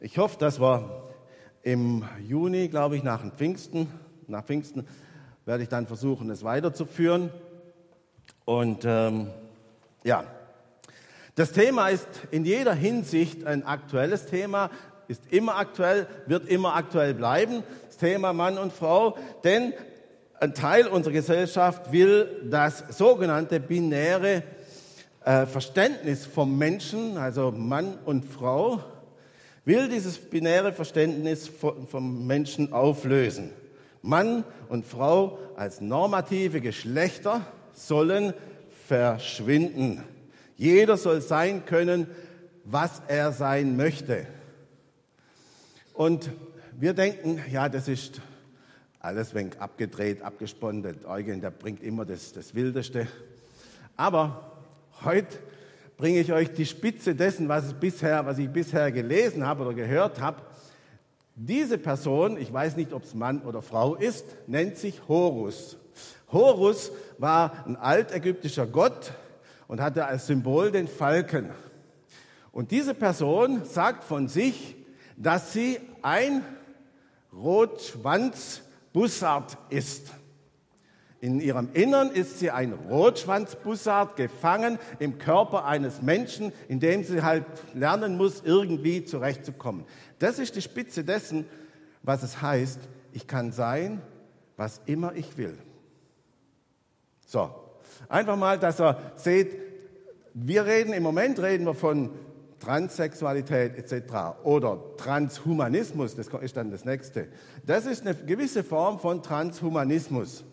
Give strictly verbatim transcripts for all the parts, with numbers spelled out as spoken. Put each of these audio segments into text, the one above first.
Ich hoffe, dass wir im Juni, glaube ich, nach dem Pfingsten, nach Pfingsten werde ich dann versuchen, es weiterzuführen. Und ähm, ja, das Thema ist in jeder Hinsicht ein aktuelles Thema, ist immer aktuell, wird immer aktuell bleiben, das Thema Mann und Frau, denn ein Teil unserer Gesellschaft will das sogenannte binäre äh, Verständnis vom Menschen, also Mann und Frau, will dieses binäre Verständnis vom Menschen auflösen. Mann und Frau als normative Geschlechter sollen verschwinden. Jeder soll sein können, was er sein möchte. Und wir denken, ja, das ist alles wenig abgedreht, abgesponnen. Der Eugen, der bringt immer das, das Wildeste. Aber heute bringe ich euch die Spitze dessen, was, es bisher, was ich bisher gelesen habe oder gehört habe. Diese Person, ich weiß nicht, ob es Mann oder Frau ist, nennt sich Horus. Horus war ein altägyptischer Gott und hatte als Symbol den Falken. Und diese Person sagt von sich, dass sie ein Rotschwanzbussard ist. In ihrem Innern ist sie ein Rotschwanzbussard, gefangen im Körper eines Menschen, in dem sie halt lernen muss, irgendwie zurechtzukommen. Das ist die Spitze dessen, was es heißt, ich kann sein, was immer ich will. So, einfach mal, dass ihr seht, wir reden im Moment reden wir von Transsexualität et cetera oder Transhumanismus, das ist dann das Nächste. Das ist eine gewisse Form von Transhumanismus.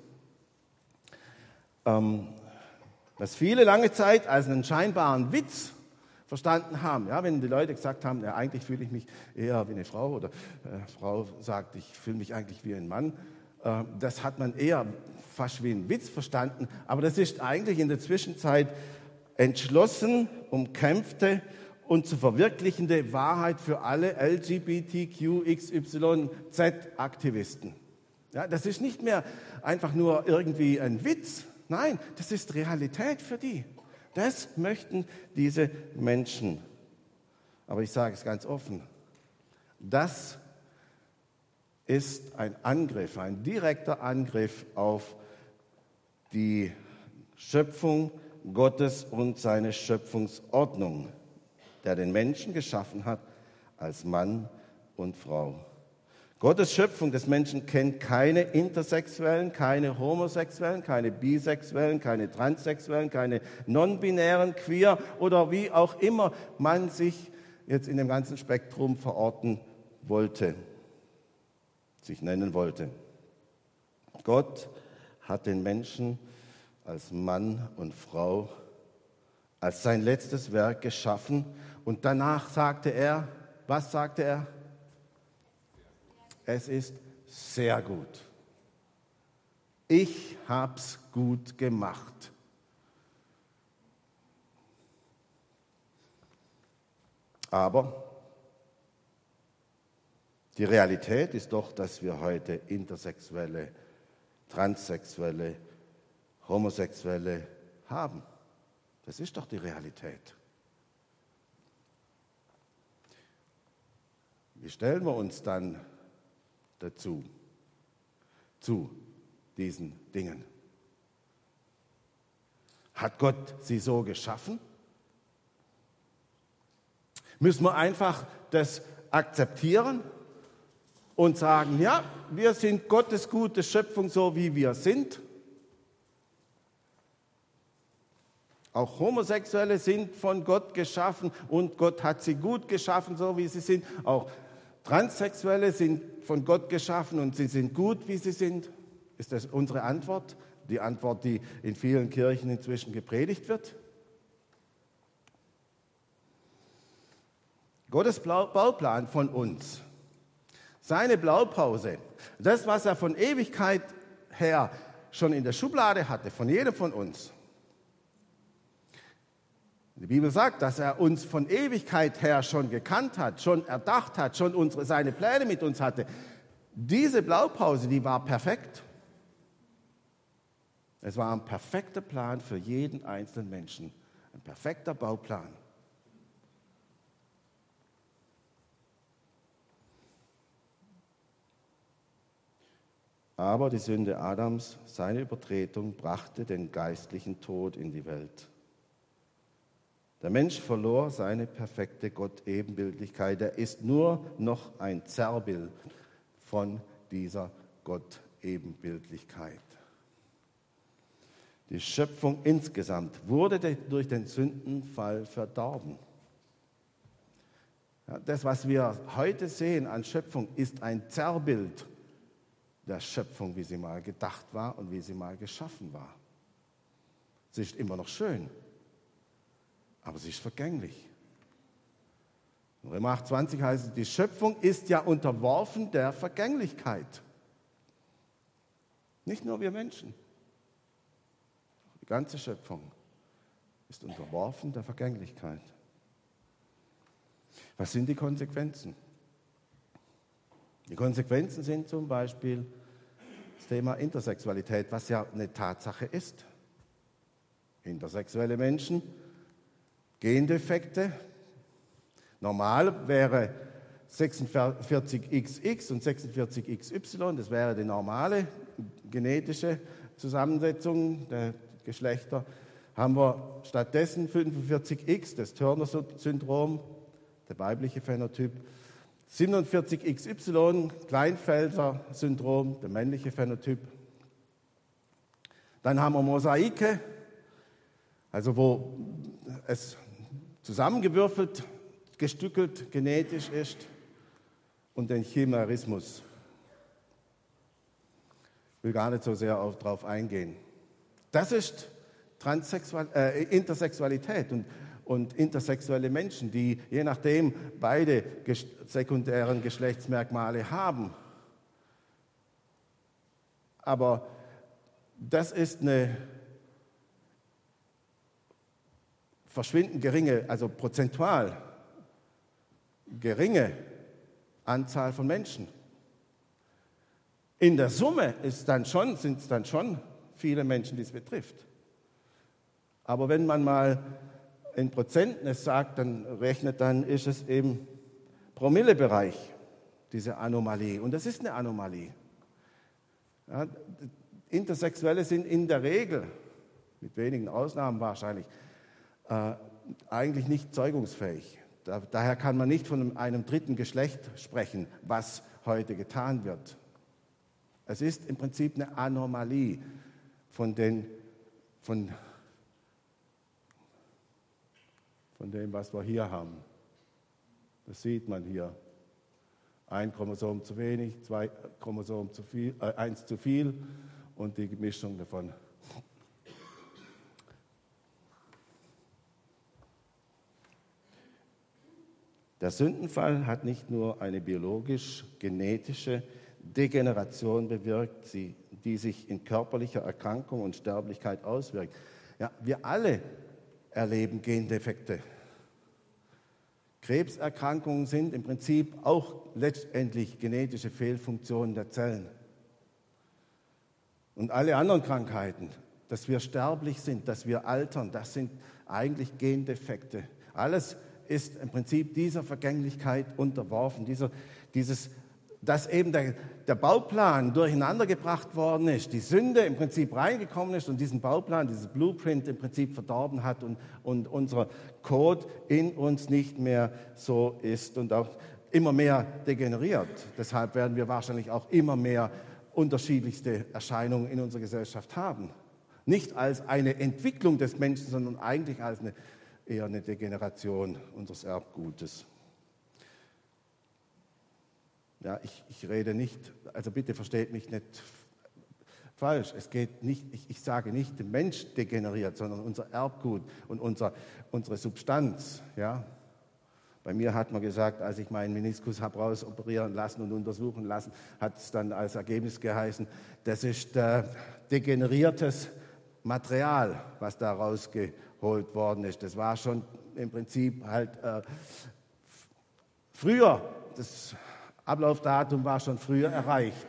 Was viele lange Zeit als einen scheinbaren Witz verstanden haben. Ja, wenn die Leute gesagt haben, ja, eigentlich fühle ich mich eher wie eine Frau oder eine Frau sagt, ich fühle mich eigentlich wie ein Mann. Äh, das hat man eher fast wie einen Witz verstanden. Aber das ist eigentlich in der Zwischenzeit entschlossen, umkämpfte und zu verwirklichende Wahrheit für alle L G B T Q X Y Z-Aktivisten. Ja, das ist nicht mehr einfach nur irgendwie ein Witz. Nein, das ist Realität für die. Das möchten diese Menschen. Aber ich sage es ganz offen, das ist ein Angriff, ein direkter Angriff auf die Schöpfung Gottes und seine Schöpfungsordnung, der den Menschen geschaffen hat als Mann und Frau. Gottes Schöpfung des Menschen kennt keine Intersexuellen, keine Homosexuellen, keine Bisexuellen, keine Transsexuellen, keine Non-Binären, Queer oder wie auch immer man sich jetzt in dem ganzen Spektrum verorten wollte, sich nennen wollte. Gott hat den Menschen als Mann und Frau als sein letztes Werk geschaffen und danach sagte er, was sagte er? Es ist sehr gut. Ich hab's gut gemacht. Aber die Realität ist doch, dass wir heute Intersexuelle, Transsexuelle, Homosexuelle haben. Das ist doch die Realität. Wie stellen wir uns dann dazu, zu diesen Dingen? Hat Gott sie so geschaffen? Müssen wir einfach das akzeptieren und sagen, ja, wir sind Gottes gute Schöpfung, so wie wir sind? Auch Homosexuelle sind von Gott geschaffen und Gott hat sie gut geschaffen, so wie sie sind. Auch Transsexuelle sind von Gott geschaffen und sie sind gut, wie sie sind. Ist das unsere Antwort? Die Antwort, die in vielen Kirchen inzwischen gepredigt wird? Gottes Bauplan von uns, seine Blaupause, das, was er von Ewigkeit her schon in der Schublade hatte, von jedem von uns. Die Bibel sagt, dass er uns von Ewigkeit her schon gekannt hat, schon erdacht hat, schon unsere, seine Pläne mit uns hatte. Diese Blaupause, die war perfekt. Es war ein perfekter Plan für jeden einzelnen Menschen. Ein perfekter Bauplan. Aber die Sünde Adams, seine Übertretung, brachte den geistlichen Tod in die Welt. Der Mensch verlor seine perfekte Gott-Ebenbildlichkeit. Er ist nur noch ein Zerrbild von dieser Gott-Ebenbildlichkeit. Die Schöpfung insgesamt wurde durch den Sündenfall verdorben. Das, was wir heute sehen an Schöpfung, ist ein Zerrbild der Schöpfung, wie sie mal gedacht war und wie sie mal geschaffen war. Sie ist immer noch schön, aber sie ist vergänglich. In Römer acht zwanzig heißt es, die Schöpfung ist ja unterworfen der Vergänglichkeit. Nicht nur wir Menschen. Die ganze Schöpfung ist unterworfen der Vergänglichkeit. Was sind die Konsequenzen? Die Konsequenzen sind zum Beispiel das Thema Intersexualität, was ja eine Tatsache ist. Intersexuelle Menschen, Gendefekte. Normal wäre sechsundvierzig X X und sechsundvierzig X Y, das wäre die normale genetische Zusammensetzung der Geschlechter. Haben wir stattdessen fünfundvierzig X, das Turner-Syndrom, der weibliche Phänotyp, siebenundvierzig X Y, Kleinfelder-Syndrom, der männliche Phänotyp. Dann haben wir Mosaike, also wo es zusammengewürfelt, gestückelt, genetisch ist, und den Chimerismus. Ich will gar nicht so sehr darauf eingehen. Das ist Transsexual, äh, Intersexualität und Und intersexuelle Menschen, die je nachdem beide ges- sekundären Geschlechtsmerkmale haben. Aber das ist eine verschwindend geringe, also prozentual geringe Anzahl von Menschen. In der Summe ist dann schon, sind es dann schon viele Menschen, die es betrifft. Aber wenn man mal in Prozenten es sagt, dann rechnet, dann ist es im Promillebereich, diese Anomalie. Und das ist eine Anomalie. Ja, Intersexuelle sind in der Regel, mit wenigen Ausnahmen wahrscheinlich, äh, eigentlich nicht zeugungsfähig. Da, daher kann man nicht von einem dritten Geschlecht sprechen, was heute getan wird. Es ist im Prinzip eine Anomalie von den von Von dem, was wir hier haben. Das sieht man hier. Ein Chromosom zu wenig, zwei Chromosomen zu viel, äh, eins zu viel und die Mischung davon. Der Sündenfall hat nicht nur eine biologisch-genetische Degeneration bewirkt, sie, die sich in körperlicher Erkrankung und Sterblichkeit auswirkt. Ja, wir alle erleben Gendefekte. Krebserkrankungen sind im Prinzip auch letztendlich genetische Fehlfunktionen der Zellen. Und alle anderen Krankheiten, dass wir sterblich sind, dass wir altern, das sind eigentlich Gendefekte. Alles ist im Prinzip dieser Vergänglichkeit unterworfen, dieser, dieses dass eben der, der Bauplan durcheinandergebracht worden ist, die Sünde im Prinzip reingekommen ist und diesen Bauplan, dieses Blueprint im Prinzip verdorben hat und, und unser Code in uns nicht mehr so ist und auch immer mehr degeneriert. Deshalb werden wir wahrscheinlich auch immer mehr unterschiedlichste Erscheinungen in unserer Gesellschaft haben. Nicht als eine Entwicklung des Menschen, sondern eigentlich als eine, eher eine Degeneration unseres Erbgutes. Ja, ich, ich rede nicht, also bitte versteht mich nicht falsch. Es geht nicht, ich, ich sage nicht, der Mensch degeneriert, sondern unser Erbgut und unser, unsere Substanz. Ja. Bei mir hat man gesagt, als ich meinen Meniskus habe rausoperieren lassen und untersuchen lassen, hat es dann als Ergebnis geheißen, das ist äh, degeneriertes Material, was da rausgeholt worden ist. Das war schon im Prinzip halt äh, früher, das Ablaufdatum war schon früher erreicht.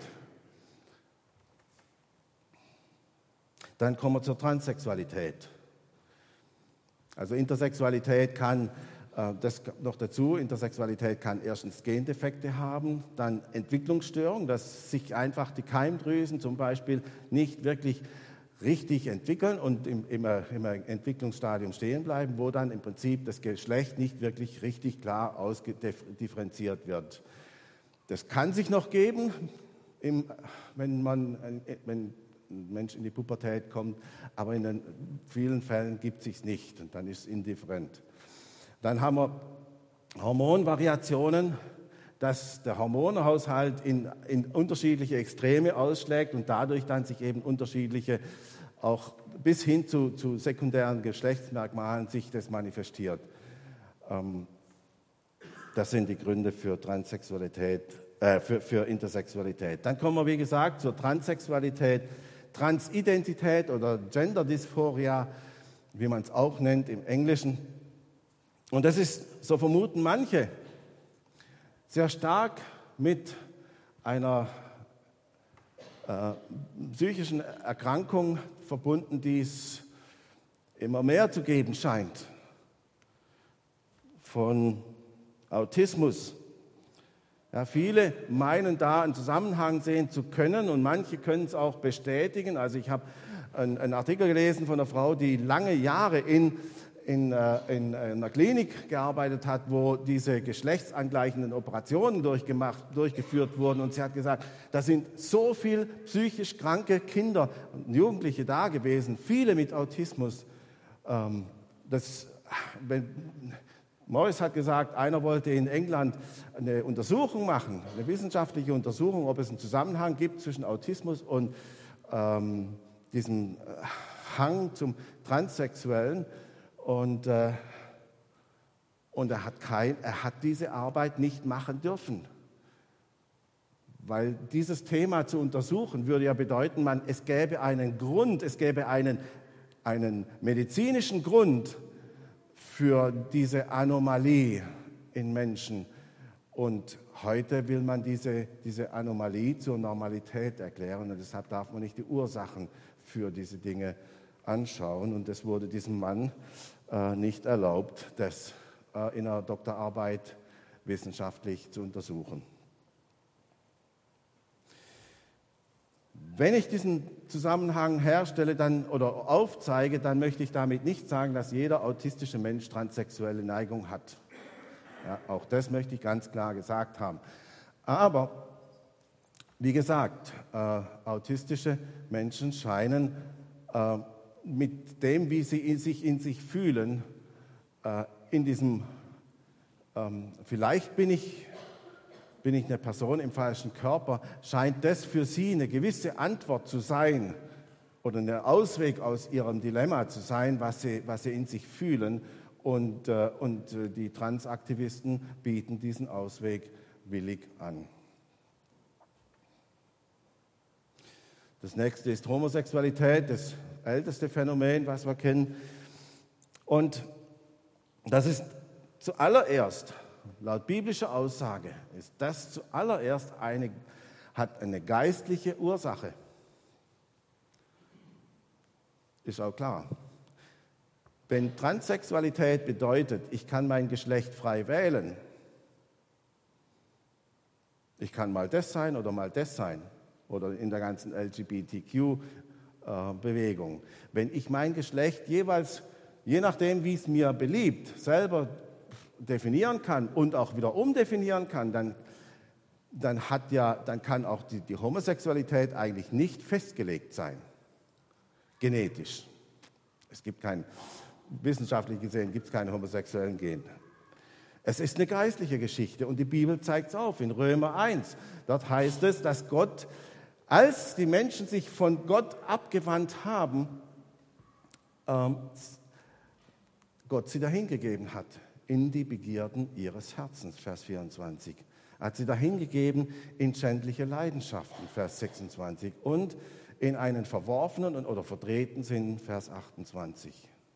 Dann kommen wir zur Transsexualität. Also Intersexualität kann Das noch dazu, Intersexualität kann erstens Gendefekte haben, dann Entwicklungsstörungen, dass sich einfach die Keimdrüsen zum Beispiel nicht wirklich richtig entwickeln und im, im, im Entwicklungsstadium stehen bleiben, wo dann im Prinzip das Geschlecht nicht wirklich richtig klar ausdifferenziert wird. Das kann sich noch geben, im, wenn, man, wenn ein Mensch in die Pubertät kommt, aber in den vielen Fällen gibt es sich nicht und dann ist es indifferent. Dann haben wir Hormonvariationen, dass der Hormonhaushalt in, in unterschiedliche Extreme ausschlägt und dadurch dann sich eben unterschiedliche, auch bis hin zu, zu sekundären Geschlechtsmerkmalen sich das manifestiert. Ähm, das sind die Gründe für Transsexualität, äh, für, für Intersexualität. Dann kommen wir, wie gesagt, zur Transsexualität, Transidentität oder Gender-Dysphoria, wie man es auch nennt im Englischen. Und das ist, so vermuten manche, sehr stark mit einer äh, psychischen Erkrankung verbunden, die es immer mehr zu geben scheint, von Autismus. Ja, viele meinen da einen Zusammenhang sehen zu können und manche können es auch bestätigen. Also ich habe einen, einen Artikel gelesen von einer Frau, die lange Jahre in In, in einer Klinik gearbeitet hat, wo diese geschlechtsangleichenden Operationen durchgemacht, durchgeführt wurden. Und sie hat gesagt, da sind so viele psychisch kranke Kinder und Jugendliche da gewesen, viele mit Autismus. Das, wenn, Morris hat gesagt, einer wollte in England eine Untersuchung machen, eine wissenschaftliche Untersuchung, ob es einen Zusammenhang gibt zwischen Autismus und ähm, diesem Hang zum Transsexuellen. Und, äh, und er, hat kein, er hat diese Arbeit nicht machen dürfen. Weil dieses Thema zu untersuchen würde ja bedeuten, man, es gäbe einen Grund, es gäbe einen, einen medizinischen Grund für diese Anomalie in Menschen. Und heute will man diese, diese Anomalie zur Normalität erklären. Und deshalb darf man nicht die Ursachen für diese Dinge anschauen. Und es wurde diesem Mann äh, nicht erlaubt, das äh, in einer Doktorarbeit wissenschaftlich zu untersuchen. Wenn ich diesen Zusammenhang herstelle dann, oder aufzeige, dann möchte ich damit nicht sagen, dass jeder autistische Mensch transsexuelle Neigung hat. Ja, auch das möchte ich ganz klar gesagt haben. Aber, wie gesagt, äh, autistische Menschen scheinen äh, mit dem, wie sie in sich, in sich fühlen, äh, in diesem, ähm, vielleicht bin ich, bin ich eine Person im falschen Körper, scheint das für sie eine gewisse Antwort zu sein oder ein Ausweg aus ihrem Dilemma zu sein, was sie, was sie in sich fühlen. Und, äh, und äh, die Transaktivisten bieten diesen Ausweg willig an. Das nächste ist Homosexualität, das älteste Phänomen, was wir kennen. Und das ist zuallererst, laut biblischer Aussage, ist das zuallererst eine, hat eine geistliche Ursache. Ist auch klar. Wenn Transsexualität bedeutet, ich kann mein Geschlecht frei wählen, ich kann mal das sein oder mal das sein, oder in der ganzen L G B T Q-Bewegung. Wenn ich mein Geschlecht jeweils, je nachdem, wie es mir beliebt, selber definieren kann und auch wieder umdefinieren kann, dann, dann, hat ja, dann kann auch die, die Homosexualität eigentlich nicht festgelegt sein, genetisch. Es gibt kein, wissenschaftlich gesehen gibt es keine homosexuellen Gene. Es ist eine geistliche Geschichte und die Bibel zeigt es auf in Römer eins. Dort heißt es, dass Gott, als die Menschen sich von Gott abgewandt haben, ähm, Gott sie dahingegeben hat in die Begierden ihres Herzens, Vers vierundzwanzig. Er hat sie dahingegeben in schändliche Leidenschaften, Vers sechsundzwanzig, und in einen verworfenen oder verdrehten Sinn, Vers achtundzwanzig.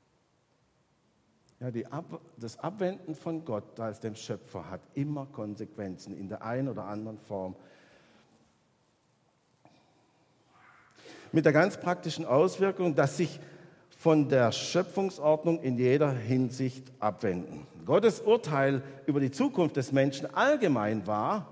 Ja, die Ab- das Abwenden von Gott als dem Schöpfer hat immer Konsequenzen in der einen oder anderen Form. Mit der ganz praktischen Auswirkung, dass sich von der Schöpfungsordnung in jeder Hinsicht abwenden. Gottes Urteil über die Zukunft des Menschen allgemein war,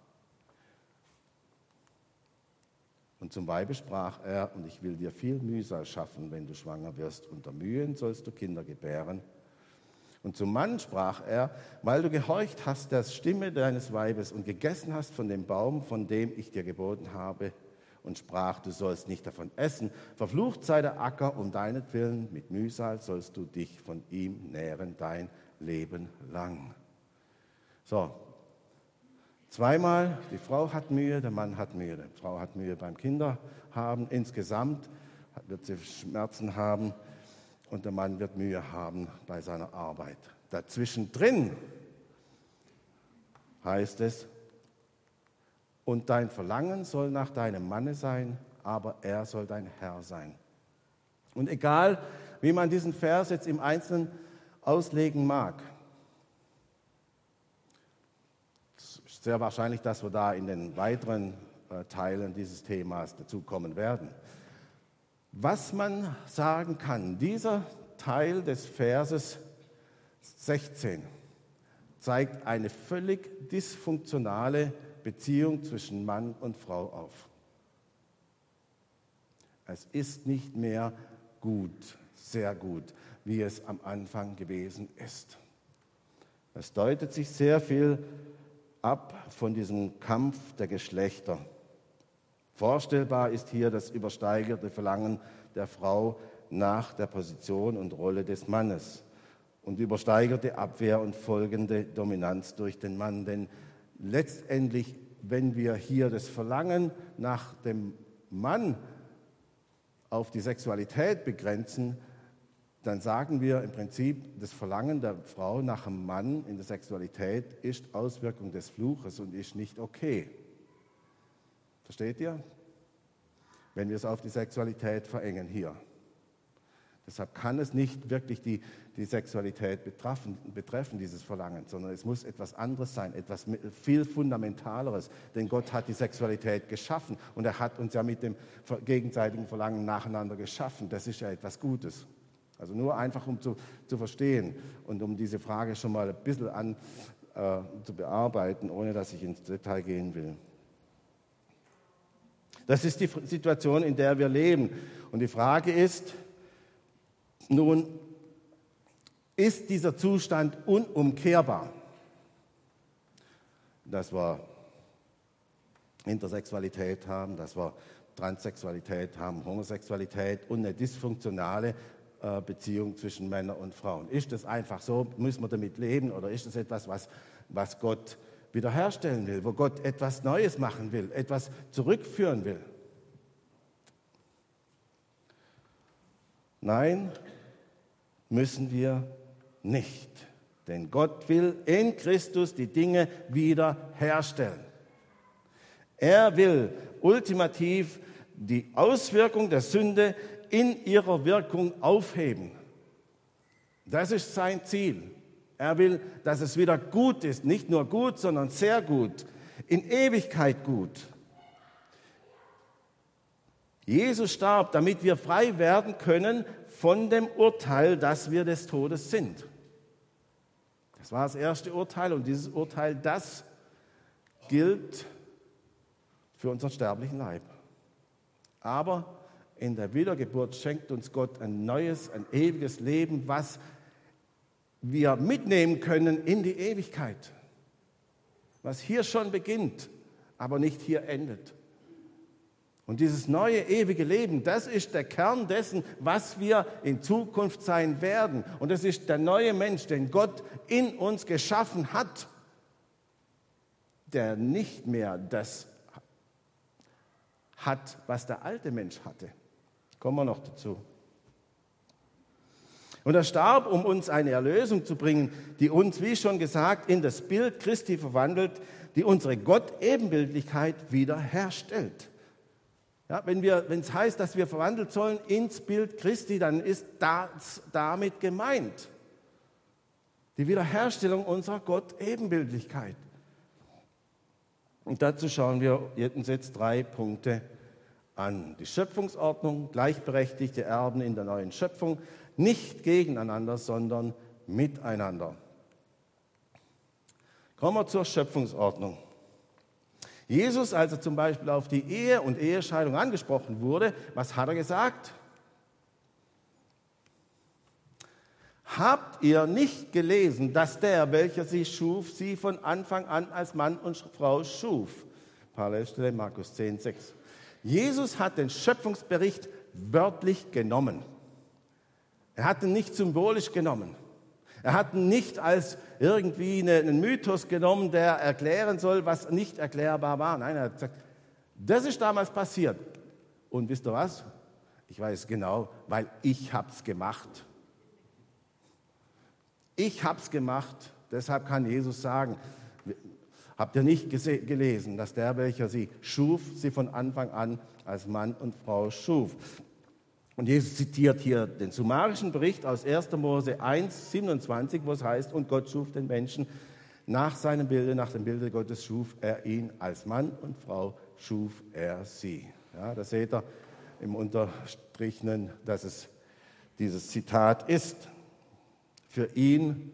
und zum Weibe sprach er, und ich will dir viel Mühsal schaffen, wenn du schwanger wirst. Unter Mühen sollst du Kinder gebären. Und zum Mann sprach er, weil du gehorcht hast der Stimme deines Weibes und gegessen hast von dem Baum, von dem ich dir geboten habe, und sprach, du sollst nicht davon essen. Verflucht sei der Acker um deinetwillen, mit Mühsal sollst du dich von ihm nähren dein Leben lang. So. Zweimal, die Frau hat Mühe, der Mann hat Mühe. Die Frau hat Mühe beim Kinderhaben. Insgesamt wird sie Schmerzen haben und der Mann wird Mühe haben bei seiner Arbeit. Dazwischen drin heißt es, und dein Verlangen soll nach deinem Manne sein, aber er soll dein Herr sein. Und egal, wie man diesen Vers jetzt im Einzelnen auslegen mag, sehr wahrscheinlich, dass wir da in den weiteren äh, Teilen dieses Themas dazukommen werden. Was man sagen kann, dieser Teil des Verses sechzehn zeigt eine völlig dysfunktionale Beziehung zwischen Mann und Frau auf. Es ist nicht mehr gut, sehr gut, wie es am Anfang gewesen ist. Es deutet sich sehr viel ab von diesem Kampf der Geschlechter. Vorstellbar ist hier das übersteigerte Verlangen der Frau nach der Position und Rolle des Mannes und übersteigerte Abwehr und folgende Dominanz durch den Mann. Denn letztendlich, wenn wir hier das Verlangen nach dem Mann auf die Sexualität begrenzen, dann sagen wir im Prinzip, das Verlangen der Frau nach einem Mann in der Sexualität ist Auswirkung des Fluches und ist nicht okay. Versteht ihr? Wenn wir es auf die Sexualität verengen hier. Deshalb kann es nicht wirklich die, die Sexualität betreffen, betreffen, dieses Verlangen, sondern es muss etwas anderes sein, etwas viel Fundamentaleres. Denn Gott hat die Sexualität geschaffen und er hat uns ja mit dem gegenseitigen Verlangen nacheinander geschaffen. Das ist ja etwas Gutes. Also nur einfach, um zu, zu verstehen und um diese Frage schon mal ein bisschen an, äh, zu bearbeiten, ohne dass ich ins Detail gehen will. Das ist die Situation, in der wir leben. Und die Frage ist, nun, ist dieser Zustand unumkehrbar? Dass wir Intersexualität haben, dass wir Transsexualität haben, Homosexualität und eine dysfunktionale Beziehung zwischen Männern und Frauen. Ist das einfach so? Müssen wir damit leben? Oder ist das etwas, was, was Gott wiederherstellen will, wo Gott etwas Neues machen will, etwas zurückführen will? Nein, müssen wir nicht. Denn Gott will in Christus die Dinge wiederherstellen. Er will ultimativ die Auswirkung der Sünde in ihrer Wirkung aufheben. Das ist sein Ziel. Er will, dass es wieder gut ist, nicht nur gut, sondern sehr gut, in Ewigkeit gut. Jesus starb, damit wir frei werden können von dem Urteil, dass wir des Todes sind. Das war das erste Urteil und dieses Urteil, das gilt für unseren sterblichen Leib. Aber in der Wiedergeburt schenkt uns Gott ein neues, ein ewiges Leben, was wir mitnehmen können in die Ewigkeit. Was hier schon beginnt, aber nicht hier endet. Und dieses neue, ewige Leben, das ist der Kern dessen, was wir in Zukunft sein werden. Und das ist der neue Mensch, den Gott in uns geschaffen hat, der nicht mehr das hat, was der alte Mensch hatte. Kommen wir noch dazu. Und er starb, um uns eine Erlösung zu bringen, die uns, wie schon gesagt, in das Bild Christi verwandelt, die unsere Gott-Ebenbildlichkeit wiederherstellt. Ja, wenn wir, wenn es heißt, dass wir verwandelt sollen ins Bild Christi, dann ist das damit gemeint. Die Wiederherstellung unserer Gott-Ebenbildlichkeit. Und dazu schauen wir uns jetzt drei Punkte an die Schöpfungsordnung, gleichberechtigte Erben in der neuen Schöpfung, nicht gegeneinander, sondern miteinander. Kommen wir zur Schöpfungsordnung. Jesus, als er zum Beispiel auf die Ehe und Ehescheidung angesprochen wurde, was hat er gesagt? Habt ihr nicht gelesen, dass der, welcher sie schuf, sie von Anfang an als Mann und Frau schuf? Parallelstelle Markus zehn, sechs. Jesus hat den Schöpfungsbericht wörtlich genommen. Er hat ihn nicht symbolisch genommen. Er hat ihn nicht als irgendwie einen Mythos genommen, der erklären soll, was nicht erklärbar war. Nein, er hat gesagt, das ist damals passiert. Und wisst ihr was? Ich weiß genau, weil ich habe es gemacht. Ich habe es gemacht, deshalb kann Jesus sagen, habt ihr nicht gese- gelesen, dass der, welcher sie schuf, sie von Anfang an als Mann und Frau schuf. Und Jesus zitiert hier den summarischen Bericht aus erster Mose eins, siebenundzwanzig, wo es heißt, und Gott schuf den Menschen nach seinem Bilde, nach dem Bilde Gottes schuf er ihn, als Mann und Frau schuf er sie. Ja, da seht ihr im Unterstrichenen, dass es dieses Zitat ist. Für ihn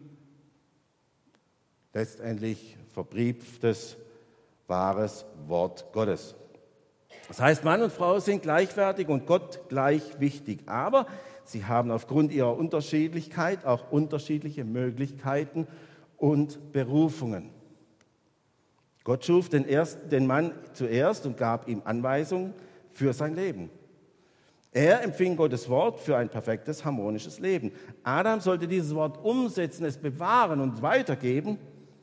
letztendlich verbrieftes, wahres Wort Gottes. Das heißt, Mann und Frau sind gleichwertig und Gott gleich wichtig, aber sie haben aufgrund ihrer Unterschiedlichkeit auch unterschiedliche Möglichkeiten und Berufungen. Gott schuf den, ersten, den Mann zuerst und gab ihm Anweisungen für sein Leben. Er empfing Gottes Wort für ein perfektes, harmonisches Leben. Adam sollte dieses Wort umsetzen, es bewahren und weitergeben.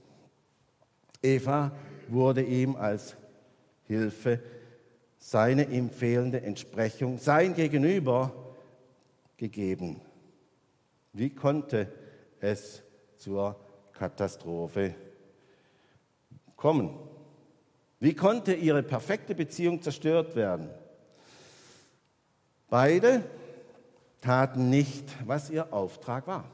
Eva wurde ihm als Hilfe seine ihm fehlende Entsprechung, sein Gegenüber gegeben. Wie konnte es zur Katastrophe kommen? Wie konnte ihre perfekte Beziehung zerstört werden? Beide taten nicht, was ihr Auftrag war.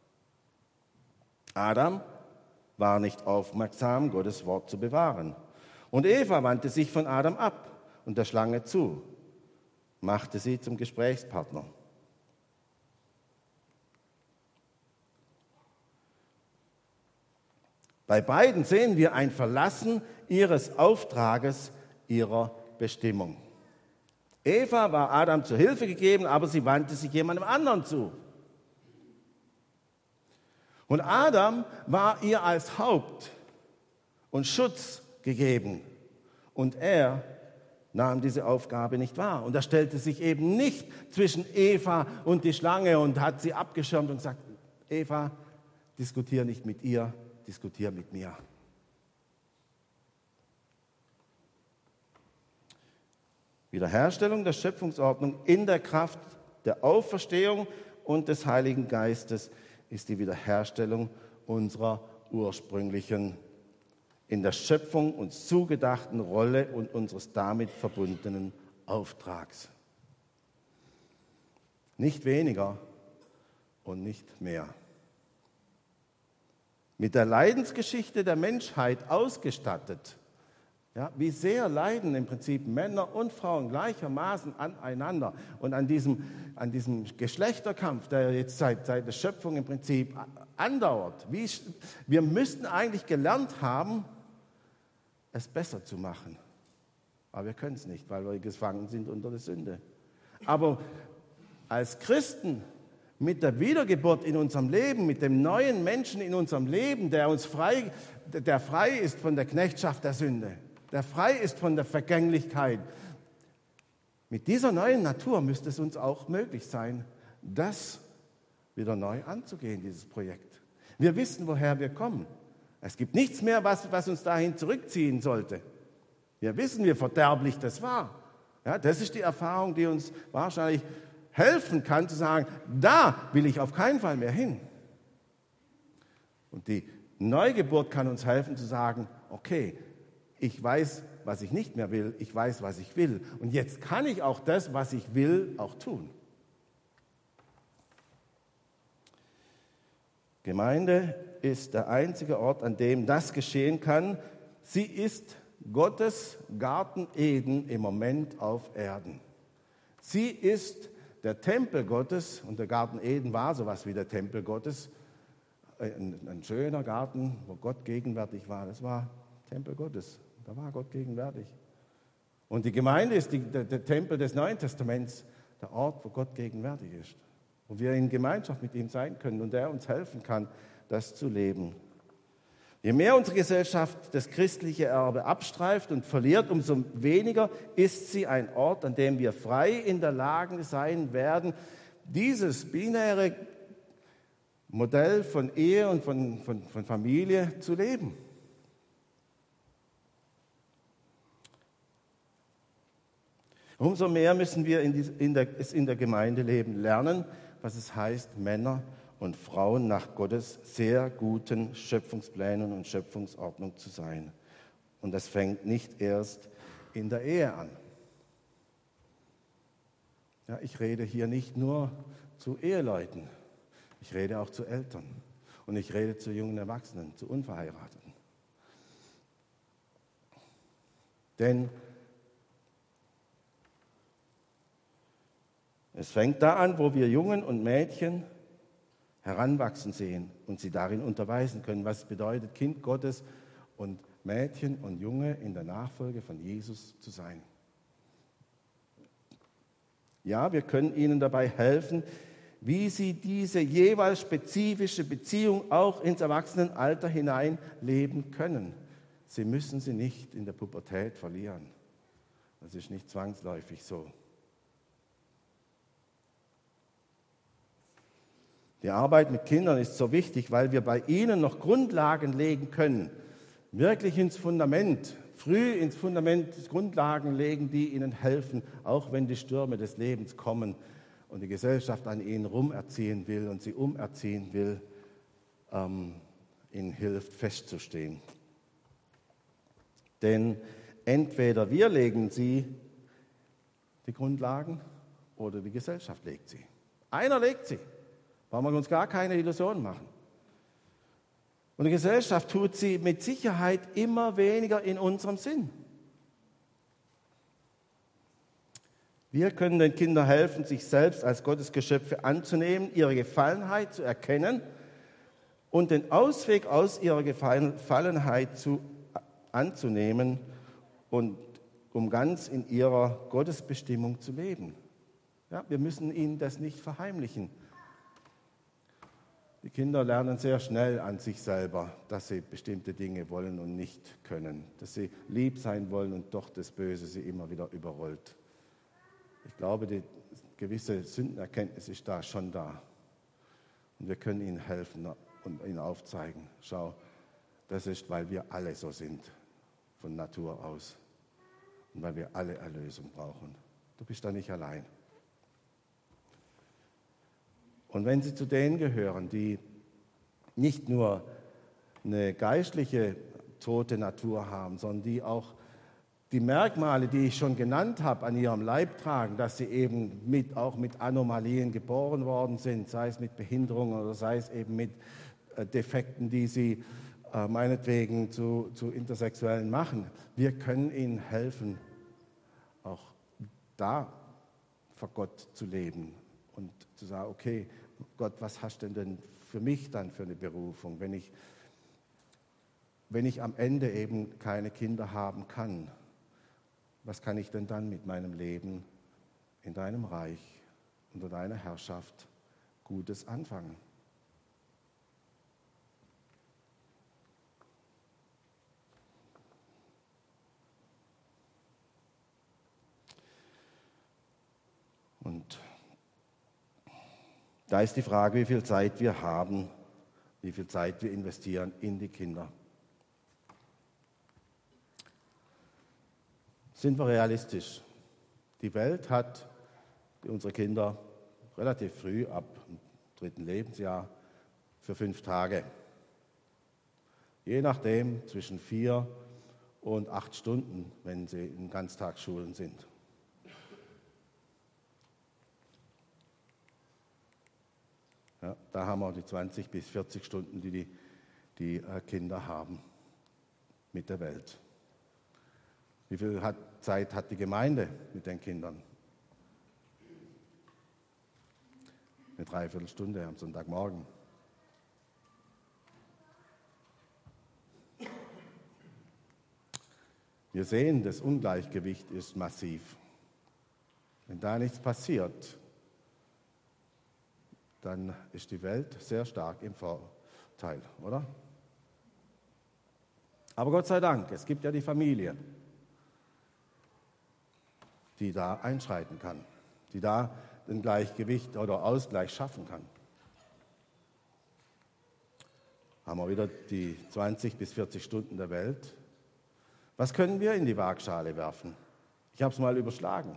Adam war nicht aufmerksam, Gottes Wort zu bewahren. Und Eva wandte sich von Adam ab und der Schlange zu, machte sie zum Gesprächspartner. Bei beiden sehen wir ein Verlassen ihres Auftrages, ihrer Bestimmung. Eva war Adam zur Hilfe gegeben, aber sie wandte sich jemandem anderen zu. Und Adam war ihr als Haupt und Schutz gegeben. Und er nahm diese Aufgabe nicht wahr. Und er stellte sich eben nicht zwischen Eva und die Schlange und hat sie abgeschirmt und gesagt, Eva, diskutiere nicht mit ihr, diskutiere mit mir. Wiederherstellung der Schöpfungsordnung in der Kraft der Auferstehung und des Heiligen Geistes ist die Wiederherstellung unserer ursprünglichen, in der Schöpfung uns zugedachten Rolle und unseres damit verbundenen Auftrags. Nicht weniger und nicht mehr. Mit der Leidensgeschichte der Menschheit ausgestattet, ja, wie sehr leiden im Prinzip Männer und Frauen gleichermaßen aneinander und an diesem, an diesem Geschlechterkampf, der jetzt seit, seit der Schöpfung im Prinzip andauert. Wie, wir müssten eigentlich gelernt haben, es besser zu machen. Aber wir können es nicht, weil wir gefangen sind unter der Sünde. Aber als Christen mit der Wiedergeburt in unserem Leben, mit dem neuen Menschen in unserem Leben, der uns frei, der frei ist von der Knechtschaft der Sünde, der frei ist von der Vergänglichkeit. Mit dieser neuen Natur müsste es uns auch möglich sein, das wieder neu anzugehen, dieses Projekt. Wir wissen, woher wir kommen. Es gibt nichts mehr, was, was uns dahin zurückziehen sollte. Wir wissen, wie verderblich das war. Ja, das ist die Erfahrung, die uns wahrscheinlich helfen kann, zu sagen, da will ich auf keinen Fall mehr hin. Und die Neugeburt kann uns helfen zu sagen, okay, ich weiß, was ich nicht mehr will, ich weiß, was ich will. Und jetzt kann ich auch das, was ich will, auch tun. Gemeinde ist der einzige Ort, an dem das geschehen kann. Sie ist Gottes Garten Eden im Moment auf Erden. Sie ist der Tempel Gottes, und der Garten Eden war sowas wie der Tempel Gottes. Ein, ein schöner Garten, wo Gott gegenwärtig war. Das war Tempel Gottes. Da war Gott gegenwärtig. Und die Gemeinde ist die, der, der Tempel des Neuen Testaments, der Ort, wo Gott gegenwärtig ist. Wo wir in Gemeinschaft mit ihm sein können und er uns helfen kann, das zu leben. Je mehr unsere Gesellschaft das christliche Erbe abstreift und verliert, umso weniger ist sie ein Ort, an dem wir frei in der Lage sein werden, dieses binäre Modell von Ehe und von, von, von Familie zu leben. Umso mehr müssen wir in die, in der, es in der Gemeindeleben lernen, was es heißt, Männer und Frauen nach Gottes sehr guten Schöpfungsplänen und Schöpfungsordnung zu sein. Und das fängt nicht erst in der Ehe an. Ja, ich rede hier nicht nur zu Eheleuten, ich rede auch zu Eltern und ich rede zu jungen Erwachsenen, zu Unverheirateten. Denn es fängt da an, wo wir Jungen und Mädchen heranwachsen sehen und sie darin unterweisen können, was es bedeutet, Kind Gottes und Mädchen und Junge in der Nachfolge von Jesus zu sein. Ja, wir können ihnen dabei helfen, wie sie diese jeweils spezifische Beziehung auch ins Erwachsenenalter hinein leben können. Sie müssen sie nicht in der Pubertät verlieren. Das ist nicht zwangsläufig so. Die Arbeit mit Kindern ist so wichtig, weil wir bei ihnen noch Grundlagen legen können, wirklich ins Fundament, früh ins Fundament Grundlagen legen, die ihnen helfen, auch wenn die Stürme des Lebens kommen und die Gesellschaft an ihnen rumerziehen will und sie umerziehen will, ähm, ihnen hilft, festzustehen. Denn entweder wir legen sie, die Grundlagen, oder die Gesellschaft legt sie. Einer legt sie. Brauchen wir uns gar keine Illusionen machen. Und die Gesellschaft tut sie mit Sicherheit immer weniger in unserem Sinn. Wir können den Kindern helfen, sich selbst als Gottesgeschöpfe anzunehmen, ihre Gefallenheit zu erkennen und den Ausweg aus ihrer Gefallenheit zu, anzunehmen, und um ganz in ihrer Gottesbestimmung zu leben. Ja, wir müssen ihnen das nicht verheimlichen. Die Kinder lernen sehr schnell an sich selber, dass sie bestimmte Dinge wollen und nicht können, dass sie lieb sein wollen und doch das Böse sie immer wieder überrollt. Ich glaube, die gewisse Sündenerkenntnis ist da schon da. Und wir können ihnen helfen und ihnen aufzeigen, schau, das ist, weil wir alle so sind, von Natur aus. Und weil wir alle Erlösung brauchen. Du bist da nicht allein. Und wenn sie zu denen gehören, die nicht nur eine geistliche tote Natur haben, sondern die auch die Merkmale, die ich schon genannt habe, an ihrem Leib tragen, dass sie eben mit, auch mit Anomalien geboren worden sind, sei es mit Behinderungen oder sei es eben mit äh, Defekten, die sie äh, meinetwegen zu, zu Intersexuellen machen. Wir können ihnen helfen, auch da vor Gott zu leben und zu sagen, okay, Gott, was hast du denn für mich dann für eine Berufung, wenn ich, wenn ich am Ende eben keine Kinder haben kann? Was kann ich denn dann mit meinem Leben in deinem Reich, unter deiner Herrschaft Gutes anfangen? Und da ist die Frage, wie viel Zeit wir haben, wie viel Zeit wir investieren in die Kinder. Sind wir realistisch? Die Welt hat unsere Kinder relativ früh, ab dem dritten Lebensjahr, für fünf Tage. Je nachdem zwischen vier und acht Stunden, wenn sie in Ganztagsschulen sind. Ja, da haben wir die zwanzig bis vierzig Stunden, die die, die Kinder haben mit der Welt. Wie viel hat, Zeit hat die Gemeinde mit den Kindern? Eine Dreiviertelstunde am Sonntagmorgen. Wir sehen, das Ungleichgewicht ist massiv. Wenn da nichts passiert, dann ist die Welt sehr stark im Vorteil, oder? Aber Gott sei Dank, es gibt ja die Familie, die da einschreiten kann, die da ein Gleichgewicht oder Ausgleich schaffen kann. Haben wir wieder die zwanzig bis vierzig Stunden der Welt. Was können wir in die Waagschale werfen? Ich habe es mal überschlagen.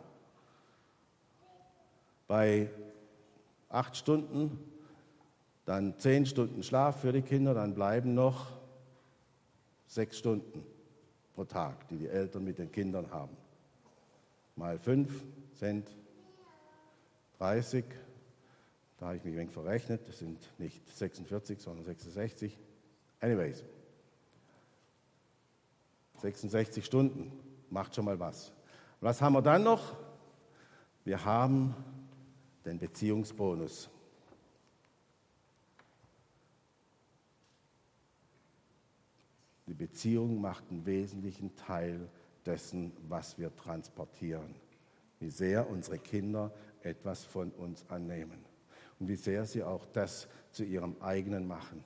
Bei acht Stunden, dann zehn Stunden Schlaf für die Kinder, dann bleiben noch sechs Stunden pro Tag, die die Eltern mit den Kindern haben. Mal fünf sind dreißig, da habe ich mich ein wenig verrechnet, das sind nicht sechsundvierzig, sondern sechsundsechzig. Anyways, sechsundsechzig Stunden, macht schon mal was. Was haben wir dann noch? Wir haben den Beziehungsbonus. Die Beziehung macht einen wesentlichen Teil dessen, was wir transportieren. Wie sehr unsere Kinder etwas von uns annehmen und wie sehr sie auch das zu ihrem eigenen machen.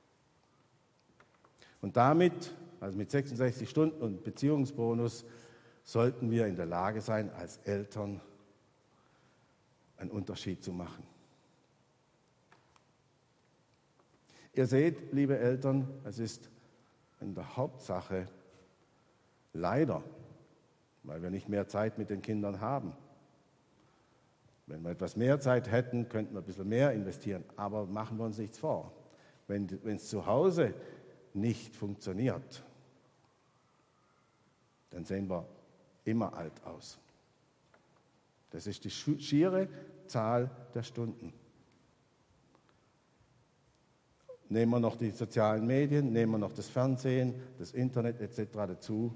Und damit, also mit sechsundsechzig Stunden und Beziehungsbonus, sollten wir in der Lage sein, als Eltern einen Unterschied zu machen. Ihr seht, liebe Eltern, es ist in der Hauptsache leider, weil wir nicht mehr Zeit mit den Kindern haben. Wenn wir etwas mehr Zeit hätten, könnten wir ein bisschen mehr investieren, aber machen wir uns nichts vor. Wenn, wenn es zu Hause nicht funktioniert, dann sehen wir immer alt aus. Das ist die schiere Zahl der Stunden. Nehmen wir noch die sozialen Medien, nehmen wir noch das Fernsehen, das Internet et cetera dazu.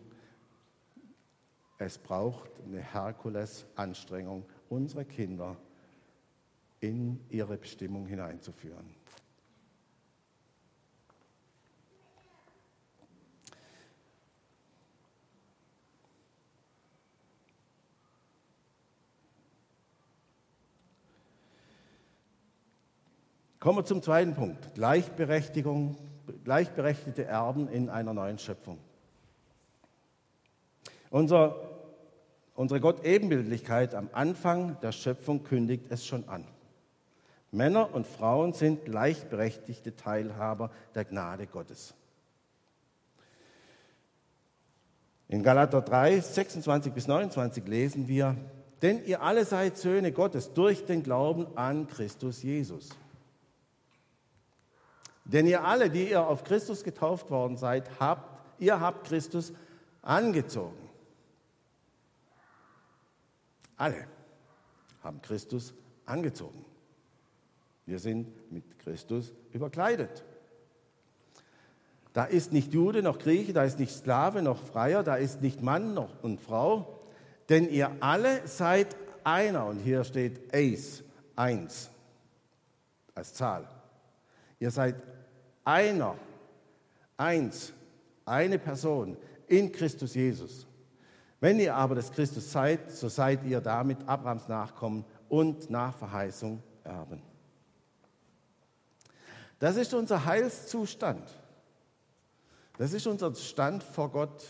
Es braucht eine Herkulesanstrengung, unsere Kinder in ihre Bestimmung hineinzuführen. Kommen wir zum zweiten Punkt, Gleichberechtigung, gleichberechtigte Erben in einer neuen Schöpfung. Unser, unsere Gott-Ebenbildlichkeit am Anfang der Schöpfung kündigt es schon an. Männer und Frauen sind gleichberechtigte Teilhaber der Gnade Gottes. In Galater drei, sechsundzwanzig bis neunundzwanzig lesen wir, denn ihr alle seid Söhne Gottes durch den Glauben an Christus Jesus. Denn ihr alle, die ihr auf Christus getauft worden seid, habt, ihr habt Christus angezogen. Alle haben Christus angezogen. Wir sind mit Christus überkleidet. Da ist nicht Jude noch Grieche, da ist nicht Sklave noch Freier, da ist nicht Mann noch und Frau, denn ihr alle seid einer. Und hier steht eis, eins, als Zahl. Ihr seid einer, eins, eine Person in Christus Jesus. Wenn ihr aber des Christus seid, so seid ihr damit Abrahams Nachkommen und nach Verheißung Erben. Das ist unser Heilszustand. Das ist unser Stand vor Gott.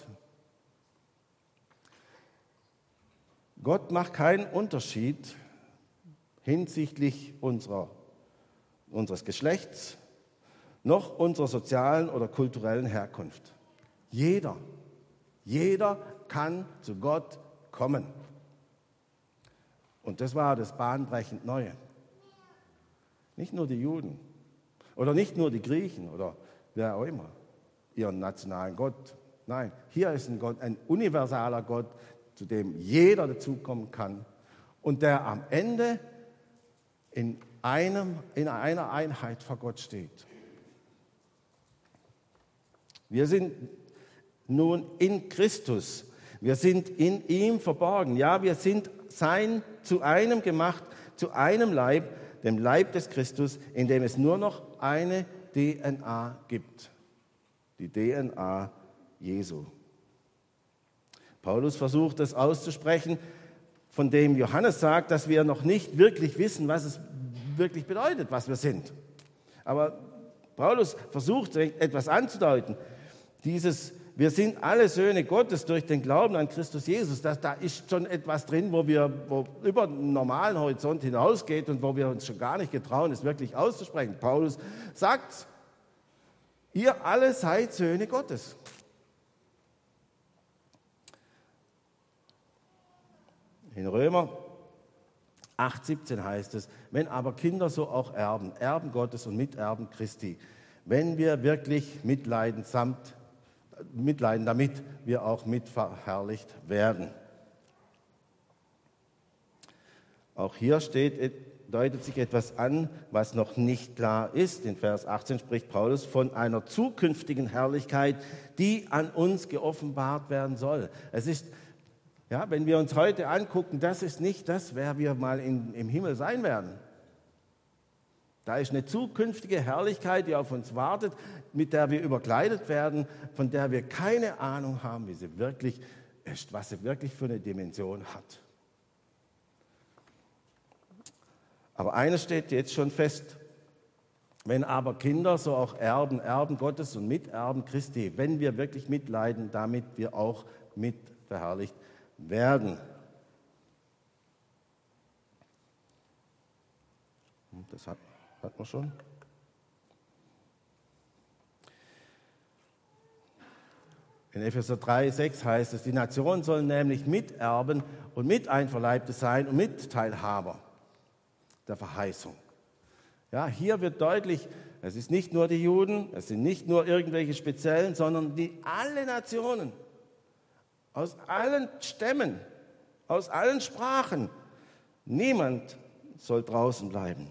Gott macht keinen Unterschied hinsichtlich unserer, unseres Geschlechts, noch unserer sozialen oder kulturellen Herkunft. Jeder, jeder kann zu Gott kommen. Und das war das bahnbrechend Neue. Nicht nur die Juden oder nicht nur die Griechen oder wer auch immer, ihren nationalen Gott. Nein, hier ist ein Gott, ein universaler Gott, zu dem jeder dazukommen kann und der am Ende in, einem, in einer Einheit vor Gott steht. Wir sind nun in Christus, Wir sind in ihm verborgen. Ja, wir sind sein zu einem gemacht, zu einem Leib, dem Leib des Christus, in dem es nur noch eine D N A gibt. Die D N A Jesu. Paulus versucht es auszusprechen, von dem Johannes sagt, dass wir noch nicht wirklich wissen, was es wirklich bedeutet, was wir sind. Aber Paulus versucht etwas anzudeuten. Dieses, wir sind alle Söhne Gottes durch den Glauben an Christus Jesus. Das, da ist schon etwas drin, wo wir wo über den normalen Horizont hinausgeht und wo wir uns schon gar nicht getrauen, es wirklich auszusprechen. Paulus sagt, ihr alle seid Söhne Gottes. In Römer acht siebzehn heißt es, wenn aber Kinder, so auch Erben, Erben Gottes und Miterben Christi, wenn wir wirklich mitleiden, samt, mitleiden, damit wir auch mitverherrlicht werden. Auch hier steht, deutet sich etwas an, was noch nicht klar ist. In Vers achtzehn spricht Paulus von einer zukünftigen Herrlichkeit, die an uns geoffenbart werden soll. Es ist Ja, wenn wir uns heute angucken, das ist nicht das, wer wir mal in, im Himmel sein werden. Da ist eine zukünftige Herrlichkeit, die auf uns wartet, mit der wir überkleidet werden, von der wir keine Ahnung haben, wie sie wirklich ist, was sie wirklich für eine Dimension hat. Aber eines steht jetzt schon fest: Wenn aber Kinder, so auch Erben, Erben Gottes und Miterben Christi, wenn wir wirklich mitleiden, damit wir auch mit verherrlicht werden. Das hat, hat man schon. In Epheser drei sechs heißt es, die Nationen sollen nämlich Miterben und Miteinverleibte sein und Mitteilhaber der Verheißung. Ja, hier wird deutlich, es ist nicht nur die Juden, es sind nicht nur irgendwelche Speziellen, sondern die alle Nationen. Aus allen Stämmen, aus allen Sprachen. Niemand soll draußen bleiben.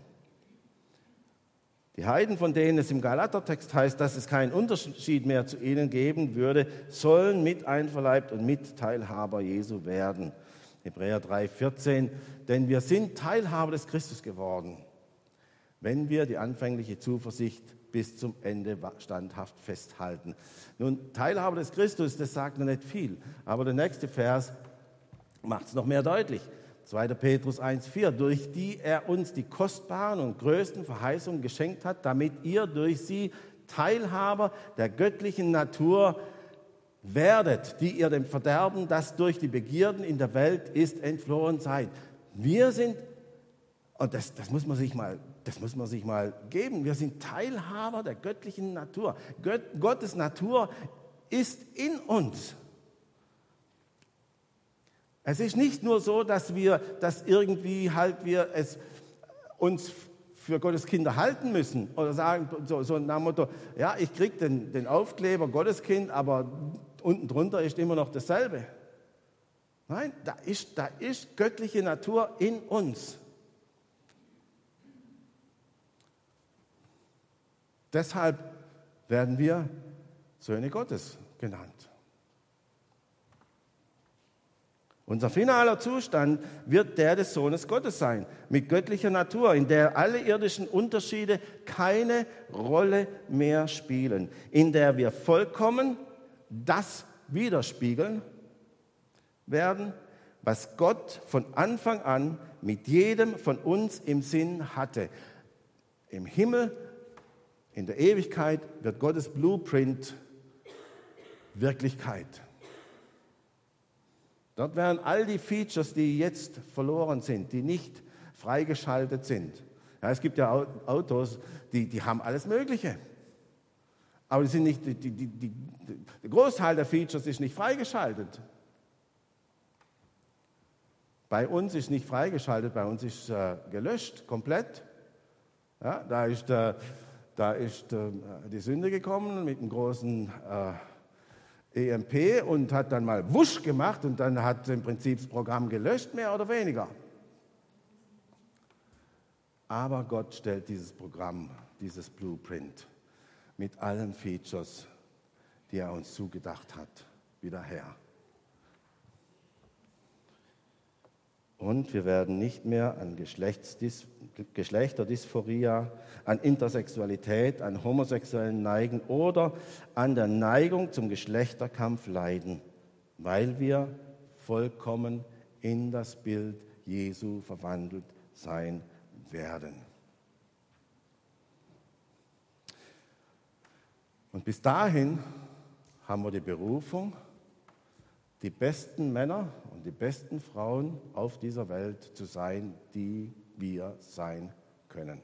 Die Heiden, von denen es im Galatertext heißt, dass es keinen Unterschied mehr zu ihnen geben würde, sollen miteinverleibt und Mitteilhaber Jesu werden. Hebräer drei vierzehn, denn wir sind Teilhaber des Christus geworden, wenn wir die anfängliche Zuversicht bis zum Ende standhaft festhalten. Nun, Teilhaber des Christus, das sagt noch nicht viel, aber der nächste Vers macht es noch mehr deutlich. zweiter Petrus eins vier, durch die er uns die kostbaren und größten Verheißungen geschenkt hat, damit ihr durch sie Teilhaber der göttlichen Natur werdet, die ihr dem Verderben, das durch die Begierden in der Welt ist, entflohen seid. Wir sind, und das, das muss man sich mal Das muss man sich mal geben. Wir sind Teilhaber der göttlichen Natur. Gott, Gottes Natur ist in uns. Es ist nicht nur so, dass wir, dass irgendwie halt wir es uns für Gottes Kinder halten müssen oder sagen, so, so nach dem Motto, ja, ich kriege den, den Aufkleber Gotteskind, aber unten drunter ist immer noch dasselbe. Nein, da ist, da ist göttliche Natur in uns. Deshalb werden wir Söhne Gottes genannt. Unser finaler Zustand wird der des Sohnes Gottes sein, mit göttlicher Natur, in der alle irdischen Unterschiede keine Rolle mehr spielen, in der wir vollkommen das widerspiegeln werden, was Gott von Anfang an mit jedem von uns im Sinn hatte. Im Himmel, in der Ewigkeit wird Gottes Blueprint Wirklichkeit. Dort werden all die Features, die jetzt verloren sind, die nicht freigeschaltet sind. Ja, es gibt ja Autos, die, die haben alles Mögliche. Aber die sind nicht, die, die, die, der Großteil der Features ist nicht freigeschaltet. Bei uns ist nicht freigeschaltet, bei uns ist äh, gelöscht, komplett. Ja, da ist, äh, da ist äh, die Sünde gekommen mit einem großen äh, E M P und hat dann mal wusch gemacht und dann hat im Prinzip das Programm gelöscht, mehr oder weniger. Aber Gott stellt dieses Programm, dieses Blueprint mit allen Features, die er uns zugedacht hat, wieder her. Und wir werden nicht mehr an Geschlechtsdys- Geschlechterdysforia, an Intersexualität, an homosexuellen Neigen oder an der Neigung zum Geschlechterkampf leiden, weil wir vollkommen in das Bild Jesu verwandelt sein werden. Und bis dahin haben wir die Berufung, die besten Männer und die besten Frauen auf dieser Welt zu sein, die wir sein können.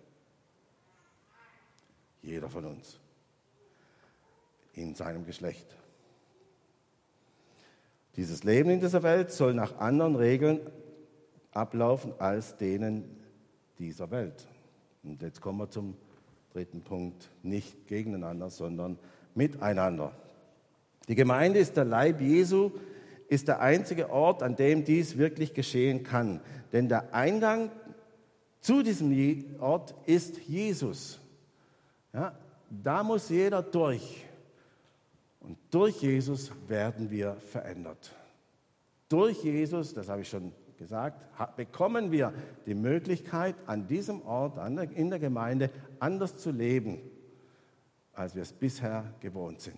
Jeder von uns in seinem Geschlecht. Dieses Leben in dieser Welt soll nach anderen Regeln ablaufen als denen dieser Welt. Und jetzt kommen wir zum dritten Punkt, nicht gegeneinander, sondern miteinander. Die Gemeinde ist der Leib Jesu, ist der einzige Ort, an dem dies wirklich geschehen kann. Denn der Eingang zu diesem Ort ist Jesus. Ja, da muss jeder durch. Und durch Jesus werden wir verändert. Durch Jesus, das habe ich schon gesagt, bekommen wir die Möglichkeit, an diesem Ort, in der Gemeinde, anders zu leben, als wir es bisher gewohnt sind.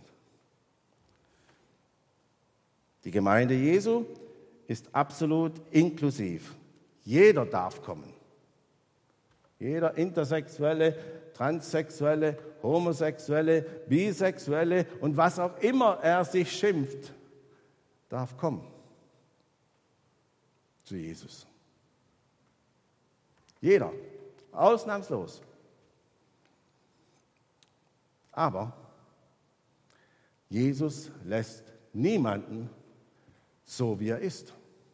Die Gemeinde Jesu ist absolut inklusiv. Jeder darf kommen. Jeder Intersexuelle, Transsexuelle, Homosexuelle, Bisexuelle und was auch immer er sich schimpft, darf kommen zu Jesus. Jeder, ausnahmslos. Aber Jesus lässt niemanden so, wie er ist.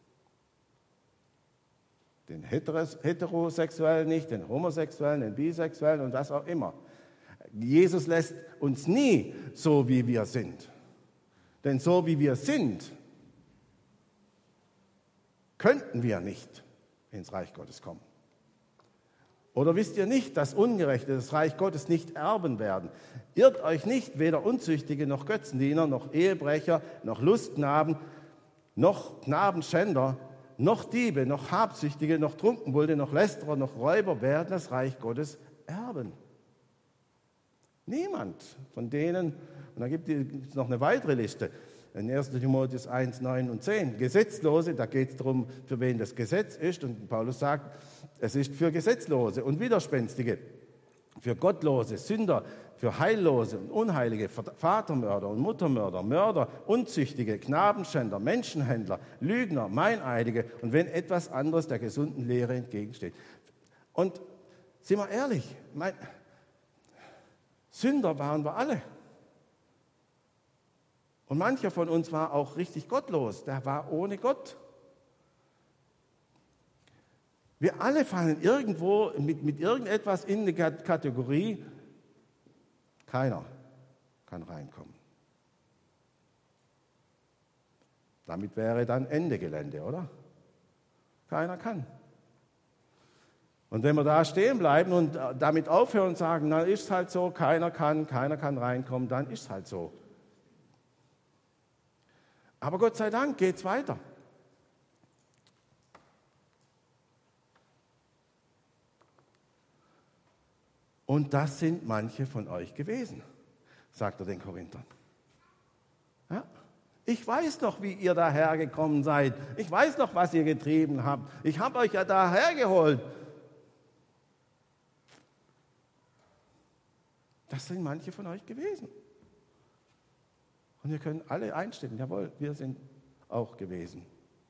Den Heterosexuellen nicht, den Homosexuellen, den Bisexuellen und was auch immer. Jesus lässt uns nie so, wie wir sind. Denn so, wie wir sind, könnten wir nicht ins Reich Gottes kommen. Oder wisst ihr nicht, dass Ungerechte das Reich Gottes nicht erben werden? Irrt euch nicht, weder Unzüchtige noch Götzendiener, noch Ehebrecher, noch Lustknaben, noch Knabenschänder, noch Diebe, noch Habsüchtige, noch Trunkenbolde, noch Lästerer, noch Räuber werden das Reich Gottes erben. Niemand von denen, und da gibt es noch eine weitere Liste, in erster Timotheus eins, neun und zehn, Gesetzlose, da geht es darum, für wen das Gesetz ist, und Paulus sagt, es ist für Gesetzlose und Widerspenstige, für Gottlose, Sünder, für Heillose und Unheilige, Vatermörder und Muttermörder, Mörder, Unzüchtige, Knabenschänder, Menschenhändler, Lügner, Meineidige und wenn etwas anderes der gesunden Lehre entgegensteht. Und sind wir ehrlich, mein, Sünder waren wir alle. Und mancher von uns war auch richtig gottlos, der war ohne Gott. Wir alle fallen irgendwo mit, mit irgendetwas in die Kategorie, keiner kann reinkommen. Damit wäre dann Ende Gelände, oder? Keiner kann. Und wenn wir da stehen bleiben und damit aufhören und sagen, na ist halt so, keiner kann, keiner kann reinkommen, dann ist halt so. Aber Gott sei Dank geht es weiter. Und das sind manche von euch gewesen, sagt er den Korinthern. Ja? Ich weiß noch, wie ihr dahergekommen seid. Ich weiß noch, was ihr getrieben habt. Ich habe euch ja dahergeholt. Das sind manche von euch gewesen. Und wir können alle einstimmen, jawohl, wir sind auch gewesen.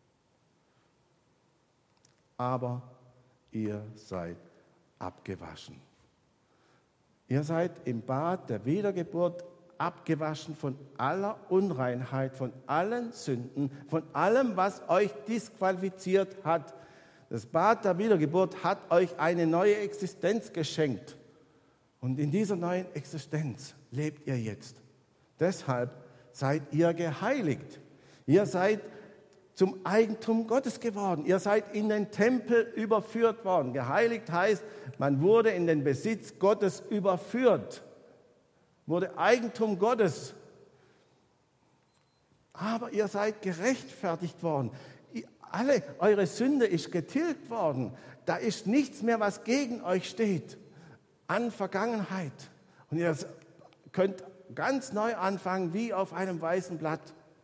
Aber ihr seid abgewaschen. Ihr seid im Bad der Wiedergeburt abgewaschen von aller Unreinheit, von allen Sünden, von allem, was euch disqualifiziert hat. Das Bad der Wiedergeburt hat euch eine neue Existenz geschenkt. Und in dieser neuen Existenz lebt ihr jetzt. Deshalb seid ihr geheiligt. Ihr seid zum Eigentum Gottes geworden. Ihr seid in den Tempel überführt worden. Geheiligt heißt, man wurde in den Besitz Gottes überführt, wurde Eigentum Gottes. Aber ihr seid gerechtfertigt worden. Alle eure Sünde ist getilgt worden. Da ist nichts mehr, was gegen euch steht an Vergangenheit. Und ihr könnt ganz neu anfangen, wie auf einem weißen Blatt.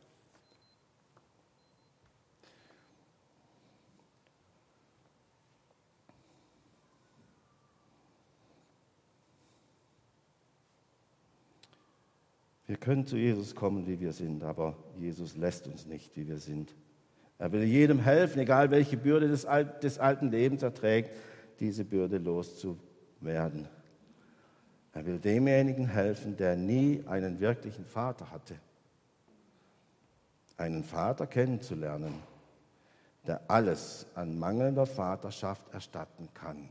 Wir können zu Jesus kommen, wie wir sind, aber Jesus lässt uns nicht, wie wir sind. Er will jedem helfen, egal welche Bürde des, Al- des alten Lebens er trägt, diese Bürde loszuwerden. Er will demjenigen helfen, der nie einen wirklichen Vater hatte. Einen Vater kennenzulernen, der alles an mangelnder Vaterschaft erstatten kann.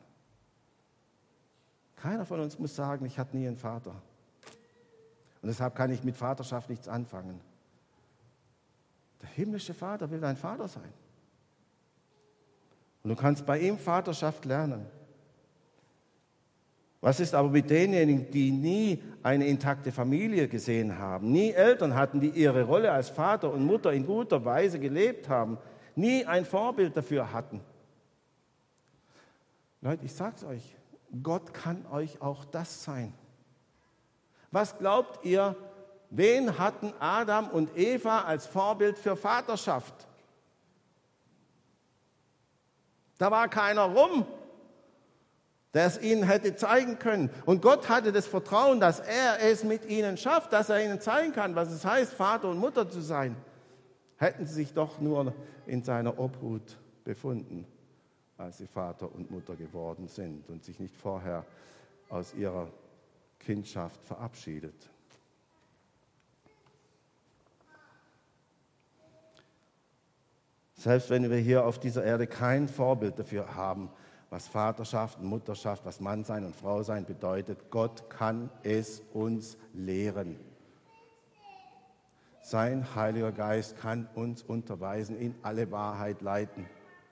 Keiner von uns muss sagen, ich hatte nie einen Vater. Und deshalb kann ich mit Vaterschaft nichts anfangen. Der himmlische Vater will dein Vater sein. Und du kannst bei ihm Vaterschaft lernen. Was ist aber mit denjenigen, die nie eine intakte Familie gesehen haben, nie Eltern hatten, die ihre Rolle als Vater und Mutter in guter Weise gelebt haben, nie ein Vorbild dafür hatten? Leute, ich sag's euch, Gott kann euch auch das sein. Was glaubt ihr, wen hatten Adam und Eva als Vorbild für Vaterschaft? Da war keiner rum, der es ihnen hätte zeigen können. Und Gott hatte das Vertrauen, dass er es mit ihnen schafft, dass er ihnen zeigen kann, was es heißt, Vater und Mutter zu sein. Hätten sie sich doch nur in seiner Obhut befunden, als sie Vater und Mutter geworden sind und sich nicht vorher aus ihrer Kindschaft verabschiedet. Selbst wenn wir hier auf dieser Erde kein Vorbild dafür haben, was Vaterschaft und Mutterschaft, was Mannsein und Frausein bedeutet, Gott kann es uns lehren. Sein Heiliger Geist kann uns unterweisen, in alle Wahrheit leiten.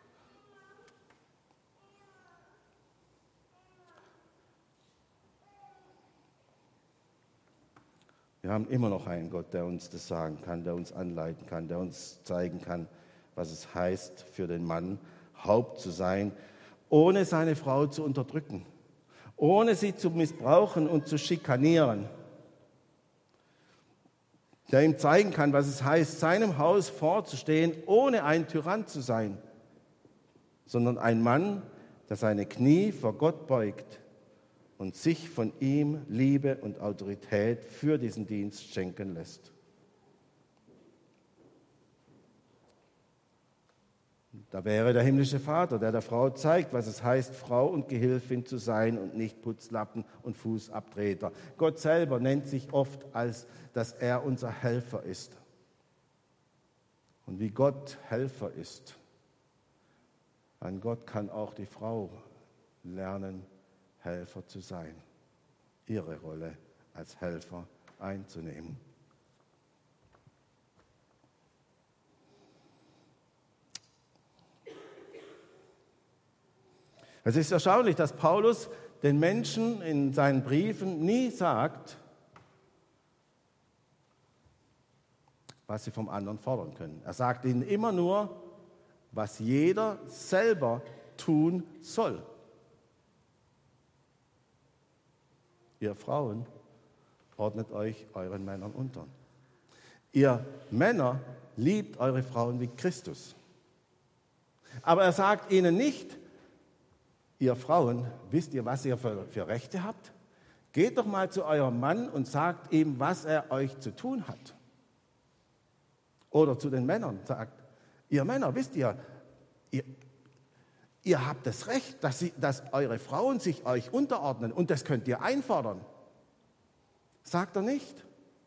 Wir haben immer noch einen Gott, der uns das sagen kann, der uns anleiten kann, der uns zeigen kann, was es heißt, für den Mann Haupt zu sein, ohne seine Frau zu unterdrücken, ohne sie zu missbrauchen und zu schikanieren. Der ihm zeigen kann, was es heißt, seinem Haus vorzustehen, ohne ein Tyrann zu sein, sondern ein Mann, der seine Knie vor Gott beugt und sich von ihm Liebe und Autorität für diesen Dienst schenken lässt. Da wäre der himmlische Vater, der der Frau zeigt, was es heißt, Frau und Gehilfin zu sein und nicht Putzlappen und Fußabtreter. Gott selber nennt sich oft, als dass er unser Helfer ist. Und wie Gott Helfer ist, an Gott kann auch die Frau lernen, Helfer zu sein, ihre Rolle als Helfer einzunehmen. Es ist erstaunlich, dass Paulus den Menschen in seinen Briefen nie sagt, was sie vom anderen fordern können. Er sagt ihnen immer nur, was jeder selber tun soll. Ihr Frauen, ordnet euch euren Männern unter. Ihr Männer, liebt eure Frauen wie Christus. Aber er sagt ihnen nicht, ihr Frauen, wisst ihr, was ihr für, für Rechte habt? Geht doch mal zu eurem Mann und sagt ihm, was er euch zu tun hat. Oder zu den Männern sagt, ihr Männer, wisst ihr, ihr, ihr habt das Recht, dass, sie, dass eure Frauen sich euch unterordnen und das könnt ihr einfordern. Sagt er nicht.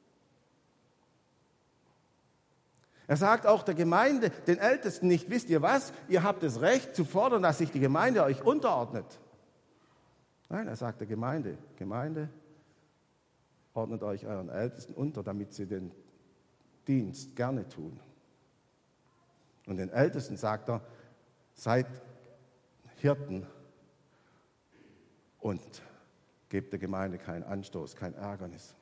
Er sagt auch der Gemeinde, den Ältesten nicht, wisst ihr was, ihr habt das Recht zu fordern, dass sich die Gemeinde euch unterordnet. Nein, er sagt der Gemeinde, Gemeinde, ordnet euch euren Ältesten unter, damit sie den Dienst gerne tun. Und den Ältesten sagt er, seid Hirten und gebt der Gemeinde keinen Anstoß, kein Ärgernis.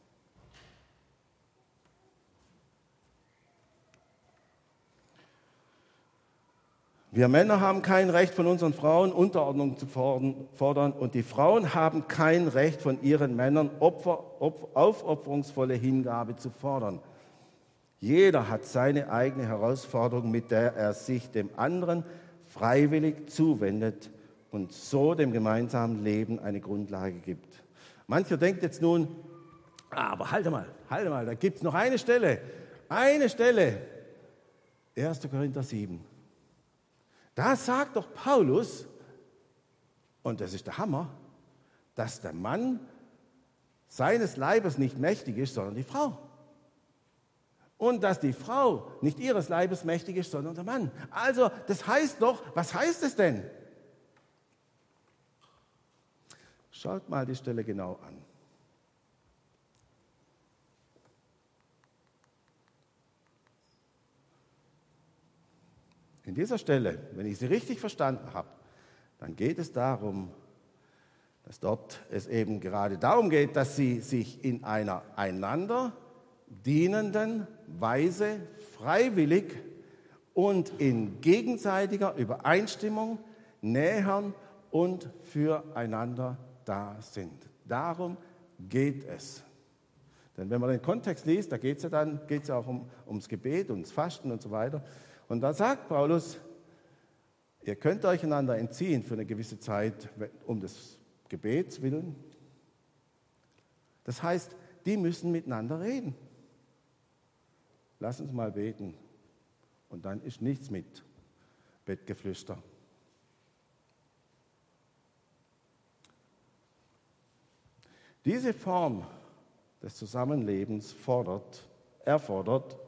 Wir Männer haben kein Recht von unseren Frauen Unterordnung zu fordern und die Frauen haben kein Recht von ihren Männern Opfer, Opfer, aufopferungsvolle Hingabe zu fordern. Jeder hat seine eigene Herausforderung, mit der er sich dem anderen freiwillig zuwendet und so dem gemeinsamen Leben eine Grundlage gibt. Mancher denkt jetzt nun, ah, aber halte mal, halte mal, da gibt es noch eine Stelle, eine Stelle, erster Korinther sieben. Da sagt doch Paulus, und das ist der Hammer, dass der Mann seines Leibes nicht mächtig ist, sondern die Frau. Und dass die Frau nicht ihres Leibes mächtig ist, sondern der Mann. Also, das heißt doch, was heißt es denn? Schaut mal die Stelle genau an. In dieser Stelle, wenn ich sie richtig verstanden habe, dann geht es darum, dass dort es eben gerade darum geht, dass sie sich in einer einander dienenden Weise freiwillig und in gegenseitiger Übereinstimmung nähern und füreinander da sind. Darum geht es. Denn wenn man den Kontext liest, da geht es ja dann geht's ja auch um, ums Gebet, ums Fasten und so weiter. Und da sagt Paulus, ihr könnt euch einander entziehen für eine gewisse Zeit um des Gebets willen. Das heißt, die müssen miteinander reden. Lass uns mal beten. Und dann ist nichts mit Bettgeflüster. Diese Form des Zusammenlebens fordert, erfordert,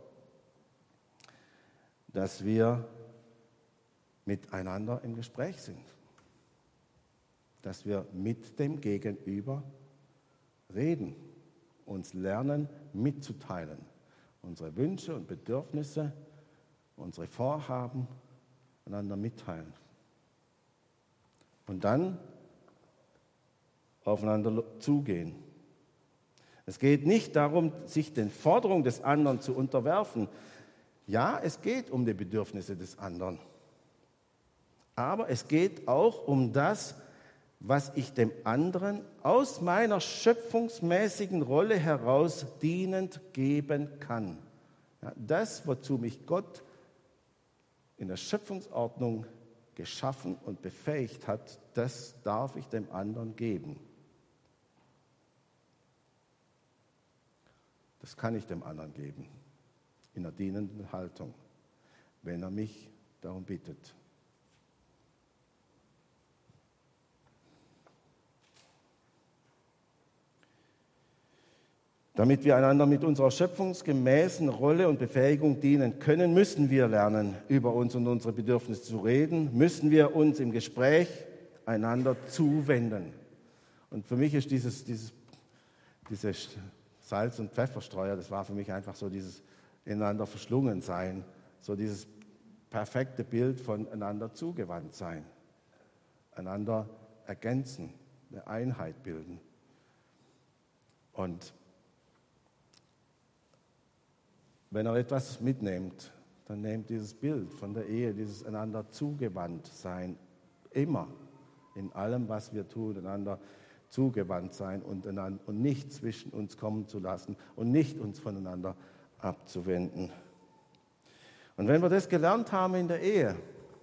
dass wir miteinander im Gespräch sind, dass wir mit dem Gegenüber reden, uns lernen mitzuteilen, unsere Wünsche und Bedürfnisse, unsere Vorhaben einander mitteilen und dann aufeinander zugehen. Es geht nicht darum, sich den Forderungen des anderen zu unterwerfen. Ja, es geht um die Bedürfnisse des anderen. Aber es geht auch um das, was ich dem anderen aus meiner schöpfungsmäßigen Rolle heraus dienend geben kann. Ja, das, wozu mich Gott in der Schöpfungsordnung geschaffen und befähigt hat, das darf ich dem anderen geben. Das kann ich dem anderen geben, in einer dienenden Haltung, wenn er mich darum bittet. Damit wir einander mit unserer schöpfungsgemäßen Rolle und Befähigung dienen können, müssen wir lernen, über uns und unsere Bedürfnisse zu reden, müssen wir uns im Gespräch einander zuwenden. Und für mich ist dieses, dieses, diese Salz- und Pfefferstreuer, das war für mich einfach so dieses ineinander verschlungen sein, so dieses perfekte Bild von einander zugewandt sein, einander ergänzen, eine Einheit bilden. Und wenn er etwas mitnimmt, dann nehmt dieses Bild von der Ehe, dieses einander zugewandt sein, immer in allem, was wir tun, einander zugewandt sein und, einander, und nicht zwischen uns kommen zu lassen und nicht uns voneinander abzuwenden. Und wenn wir das gelernt haben in der Ehe,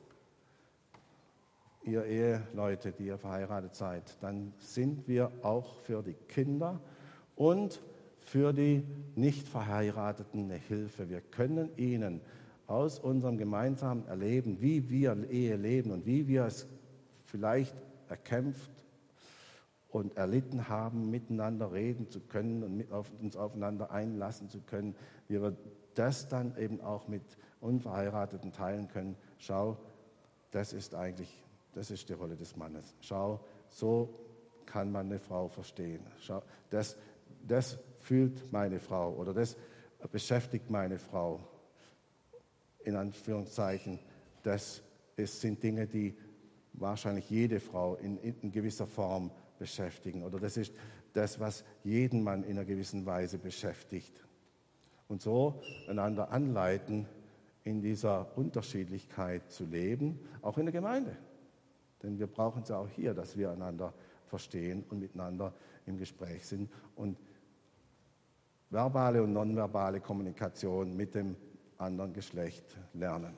ihr Eheleute, die ihr verheiratet seid, dann sind wir auch für die Kinder und für die Nicht-Verheirateten eine Hilfe. Wir können ihnen aus unserem gemeinsamen Erleben, wie wir Ehe leben und wie wir es vielleicht erkämpft und erlitten haben, miteinander reden zu können und mit auf, uns aufeinander einlassen zu können, wie wir das dann eben auch mit Unverheirateten teilen können. Schau, das ist eigentlich, das ist die Rolle des Mannes. Schau, so kann man eine Frau verstehen. Schau, das, das fühlt meine Frau oder das beschäftigt meine Frau. In Anführungszeichen, das ist, sind Dinge, die wahrscheinlich jede Frau in, in gewisser Form beschäftigen. Oder das ist das, was jeden Mann in einer gewissen Weise beschäftigt. Und so einander anleiten in dieser Unterschiedlichkeit zu leben, auch in der Gemeinde. Denn wir brauchen es ja auch hier, dass wir einander verstehen und miteinander im Gespräch sind und verbale und nonverbale Kommunikation mit dem anderen Geschlecht lernen.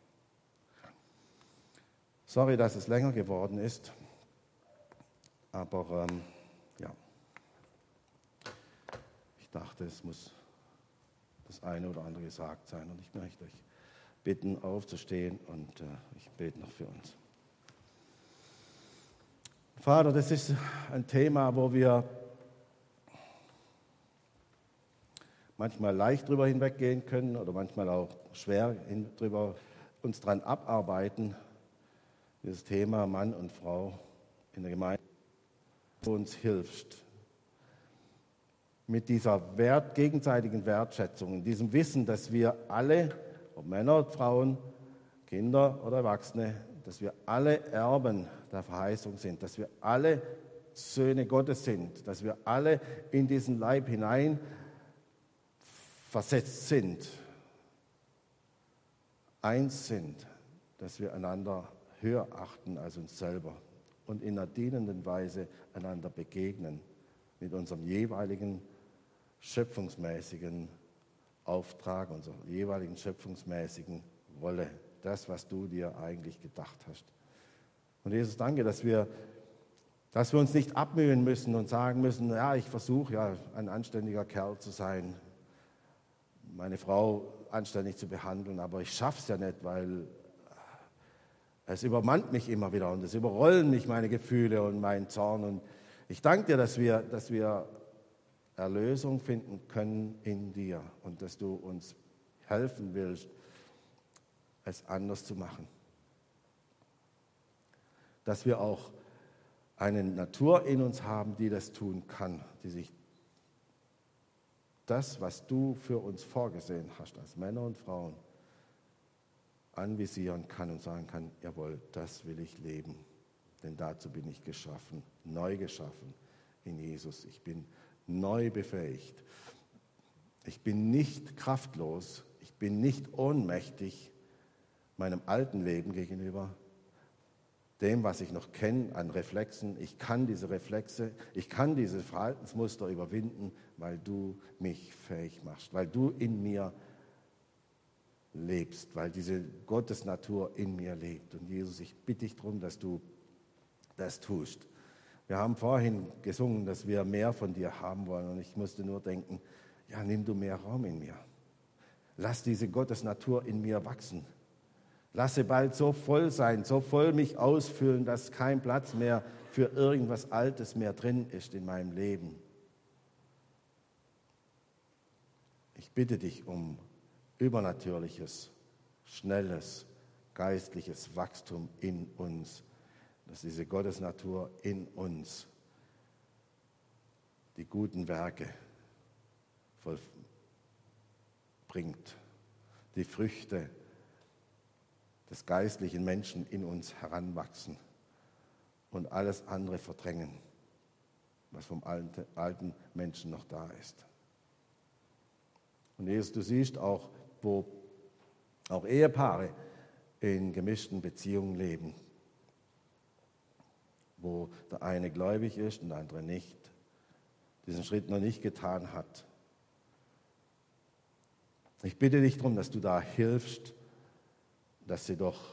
Sorry, dass es länger geworden ist, aber ähm, ja, ich dachte, es muss das eine oder andere gesagt sein und ich möchte euch bitten, aufzustehen und äh, ich bete noch für uns. Vater, das ist ein Thema, wo wir manchmal leicht drüber hinweggehen können oder manchmal auch schwer hin, drüber uns dran abarbeiten. Dieses Thema Mann und Frau in der Gemeinde, wo uns hilft, mit dieser Wert, gegenseitigen Wertschätzung, in diesem Wissen, dass wir alle, ob Männer, Frauen, Kinder oder Erwachsene, dass wir alle Erben der Verheißung sind, dass wir alle Söhne Gottes sind, dass wir alle in diesen Leib hinein versetzt sind, eins sind, dass wir einander höher achten als uns selber und in einer dienenden Weise einander begegnen mit unserem jeweiligen schöpfungsmäßigen Auftrag, unserer jeweiligen schöpfungsmäßigen Rolle, das, was du dir eigentlich gedacht hast. Und Jesus, danke, dass wir, dass wir uns nicht abmühen müssen und sagen müssen, ja, ich versuche ja ein anständiger Kerl zu sein, meine Frau anständig zu behandeln, aber ich schaffe es ja nicht, weil es übermannt mich immer wieder und es überrollen mich meine Gefühle und mein Zorn. Und ich danke dir, dass wir, dass wir Erlösung finden können in dir und dass du uns helfen willst, es anders zu machen. Dass wir auch eine Natur in uns haben, die das tun kann, die sich das, was du für uns vorgesehen hast, als Männer und Frauen, anvisieren kann und sagen kann, jawohl, das will ich leben, denn dazu bin ich geschaffen, neu geschaffen in Jesus. Ich bin neu befähigt. Ich bin nicht kraftlos, ich bin nicht ohnmächtig meinem alten Leben gegenüber, dem, was ich noch kenne an Reflexen. Ich kann diese Reflexe, ich kann diese Verhaltensmuster überwinden, weil du mich fähig machst, weil du in mir lebst, weil diese Gottesnatur in mir lebt. Und Jesus, ich bitte dich darum, dass du das tust. Wir haben vorhin gesungen, dass wir mehr von dir haben wollen und ich musste nur denken, ja, nimm du mehr Raum in mir. Lass diese Gottesnatur in mir wachsen. Lasse bald so voll sein, so voll mich ausfüllen, dass kein Platz mehr für irgendwas Altes mehr drin ist in meinem Leben. Ich bitte dich um übernatürliches, schnelles, geistliches Wachstum in uns, dass diese Gottesnatur in uns die guten Werke vollbringt, die Früchte des geistlichen Menschen in uns heranwachsen und alles andere verdrängen, was vom alten Menschen noch da ist. Und Jesus, du siehst auch, wo auch Ehepaare in gemischten Beziehungen leben, wo der eine gläubig ist und der andere nicht, diesen Schritt noch nicht getan hat. Ich bitte dich darum, dass du da hilfst, dass sie doch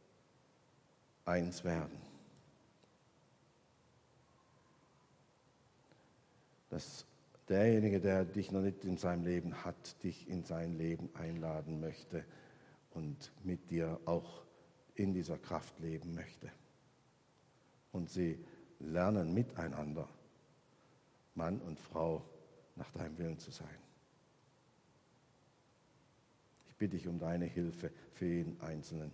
eins werden. Dass derjenige, der dich noch nicht in seinem Leben hat, dich in sein Leben einladen möchte und mit dir auch in dieser Kraft leben möchte. Und sie lernen miteinander, Mann und Frau, nach deinem Willen zu sein. Ich bitte dich um deine Hilfe für jeden Einzelnen.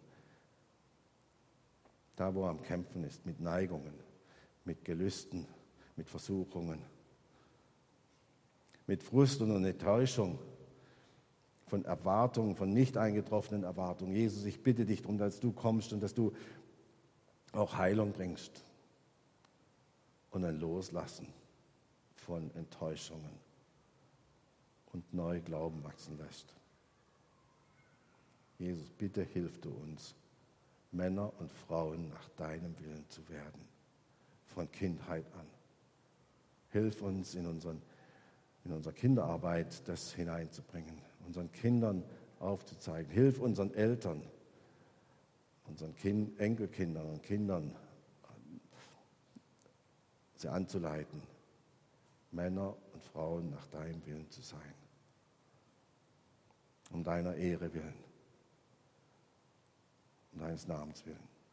Da, wo er am Kämpfen ist, mit Neigungen, mit Gelüsten, mit Versuchungen, mit Frust und Enttäuschung, von Erwartungen, von nicht eingetroffenen Erwartungen. Jesus, ich bitte dich darum, dass du kommst und dass du auch Heilung bringst und ein Loslassen von Enttäuschungen und neu Glauben wachsen lässt. Jesus, bitte hilf du uns, Männer und Frauen nach deinem Willen zu werden, von Kindheit an. Hilf uns in, unseren, in unserer Kinderarbeit das hineinzubringen, unseren Kindern aufzuzeigen. Hilf unseren Eltern, unseren kind, Enkelkindern und Kindern, sie anzuleiten, Männer und Frauen nach deinem Willen zu sein. Um deiner Ehre willen, um deines Namens willen.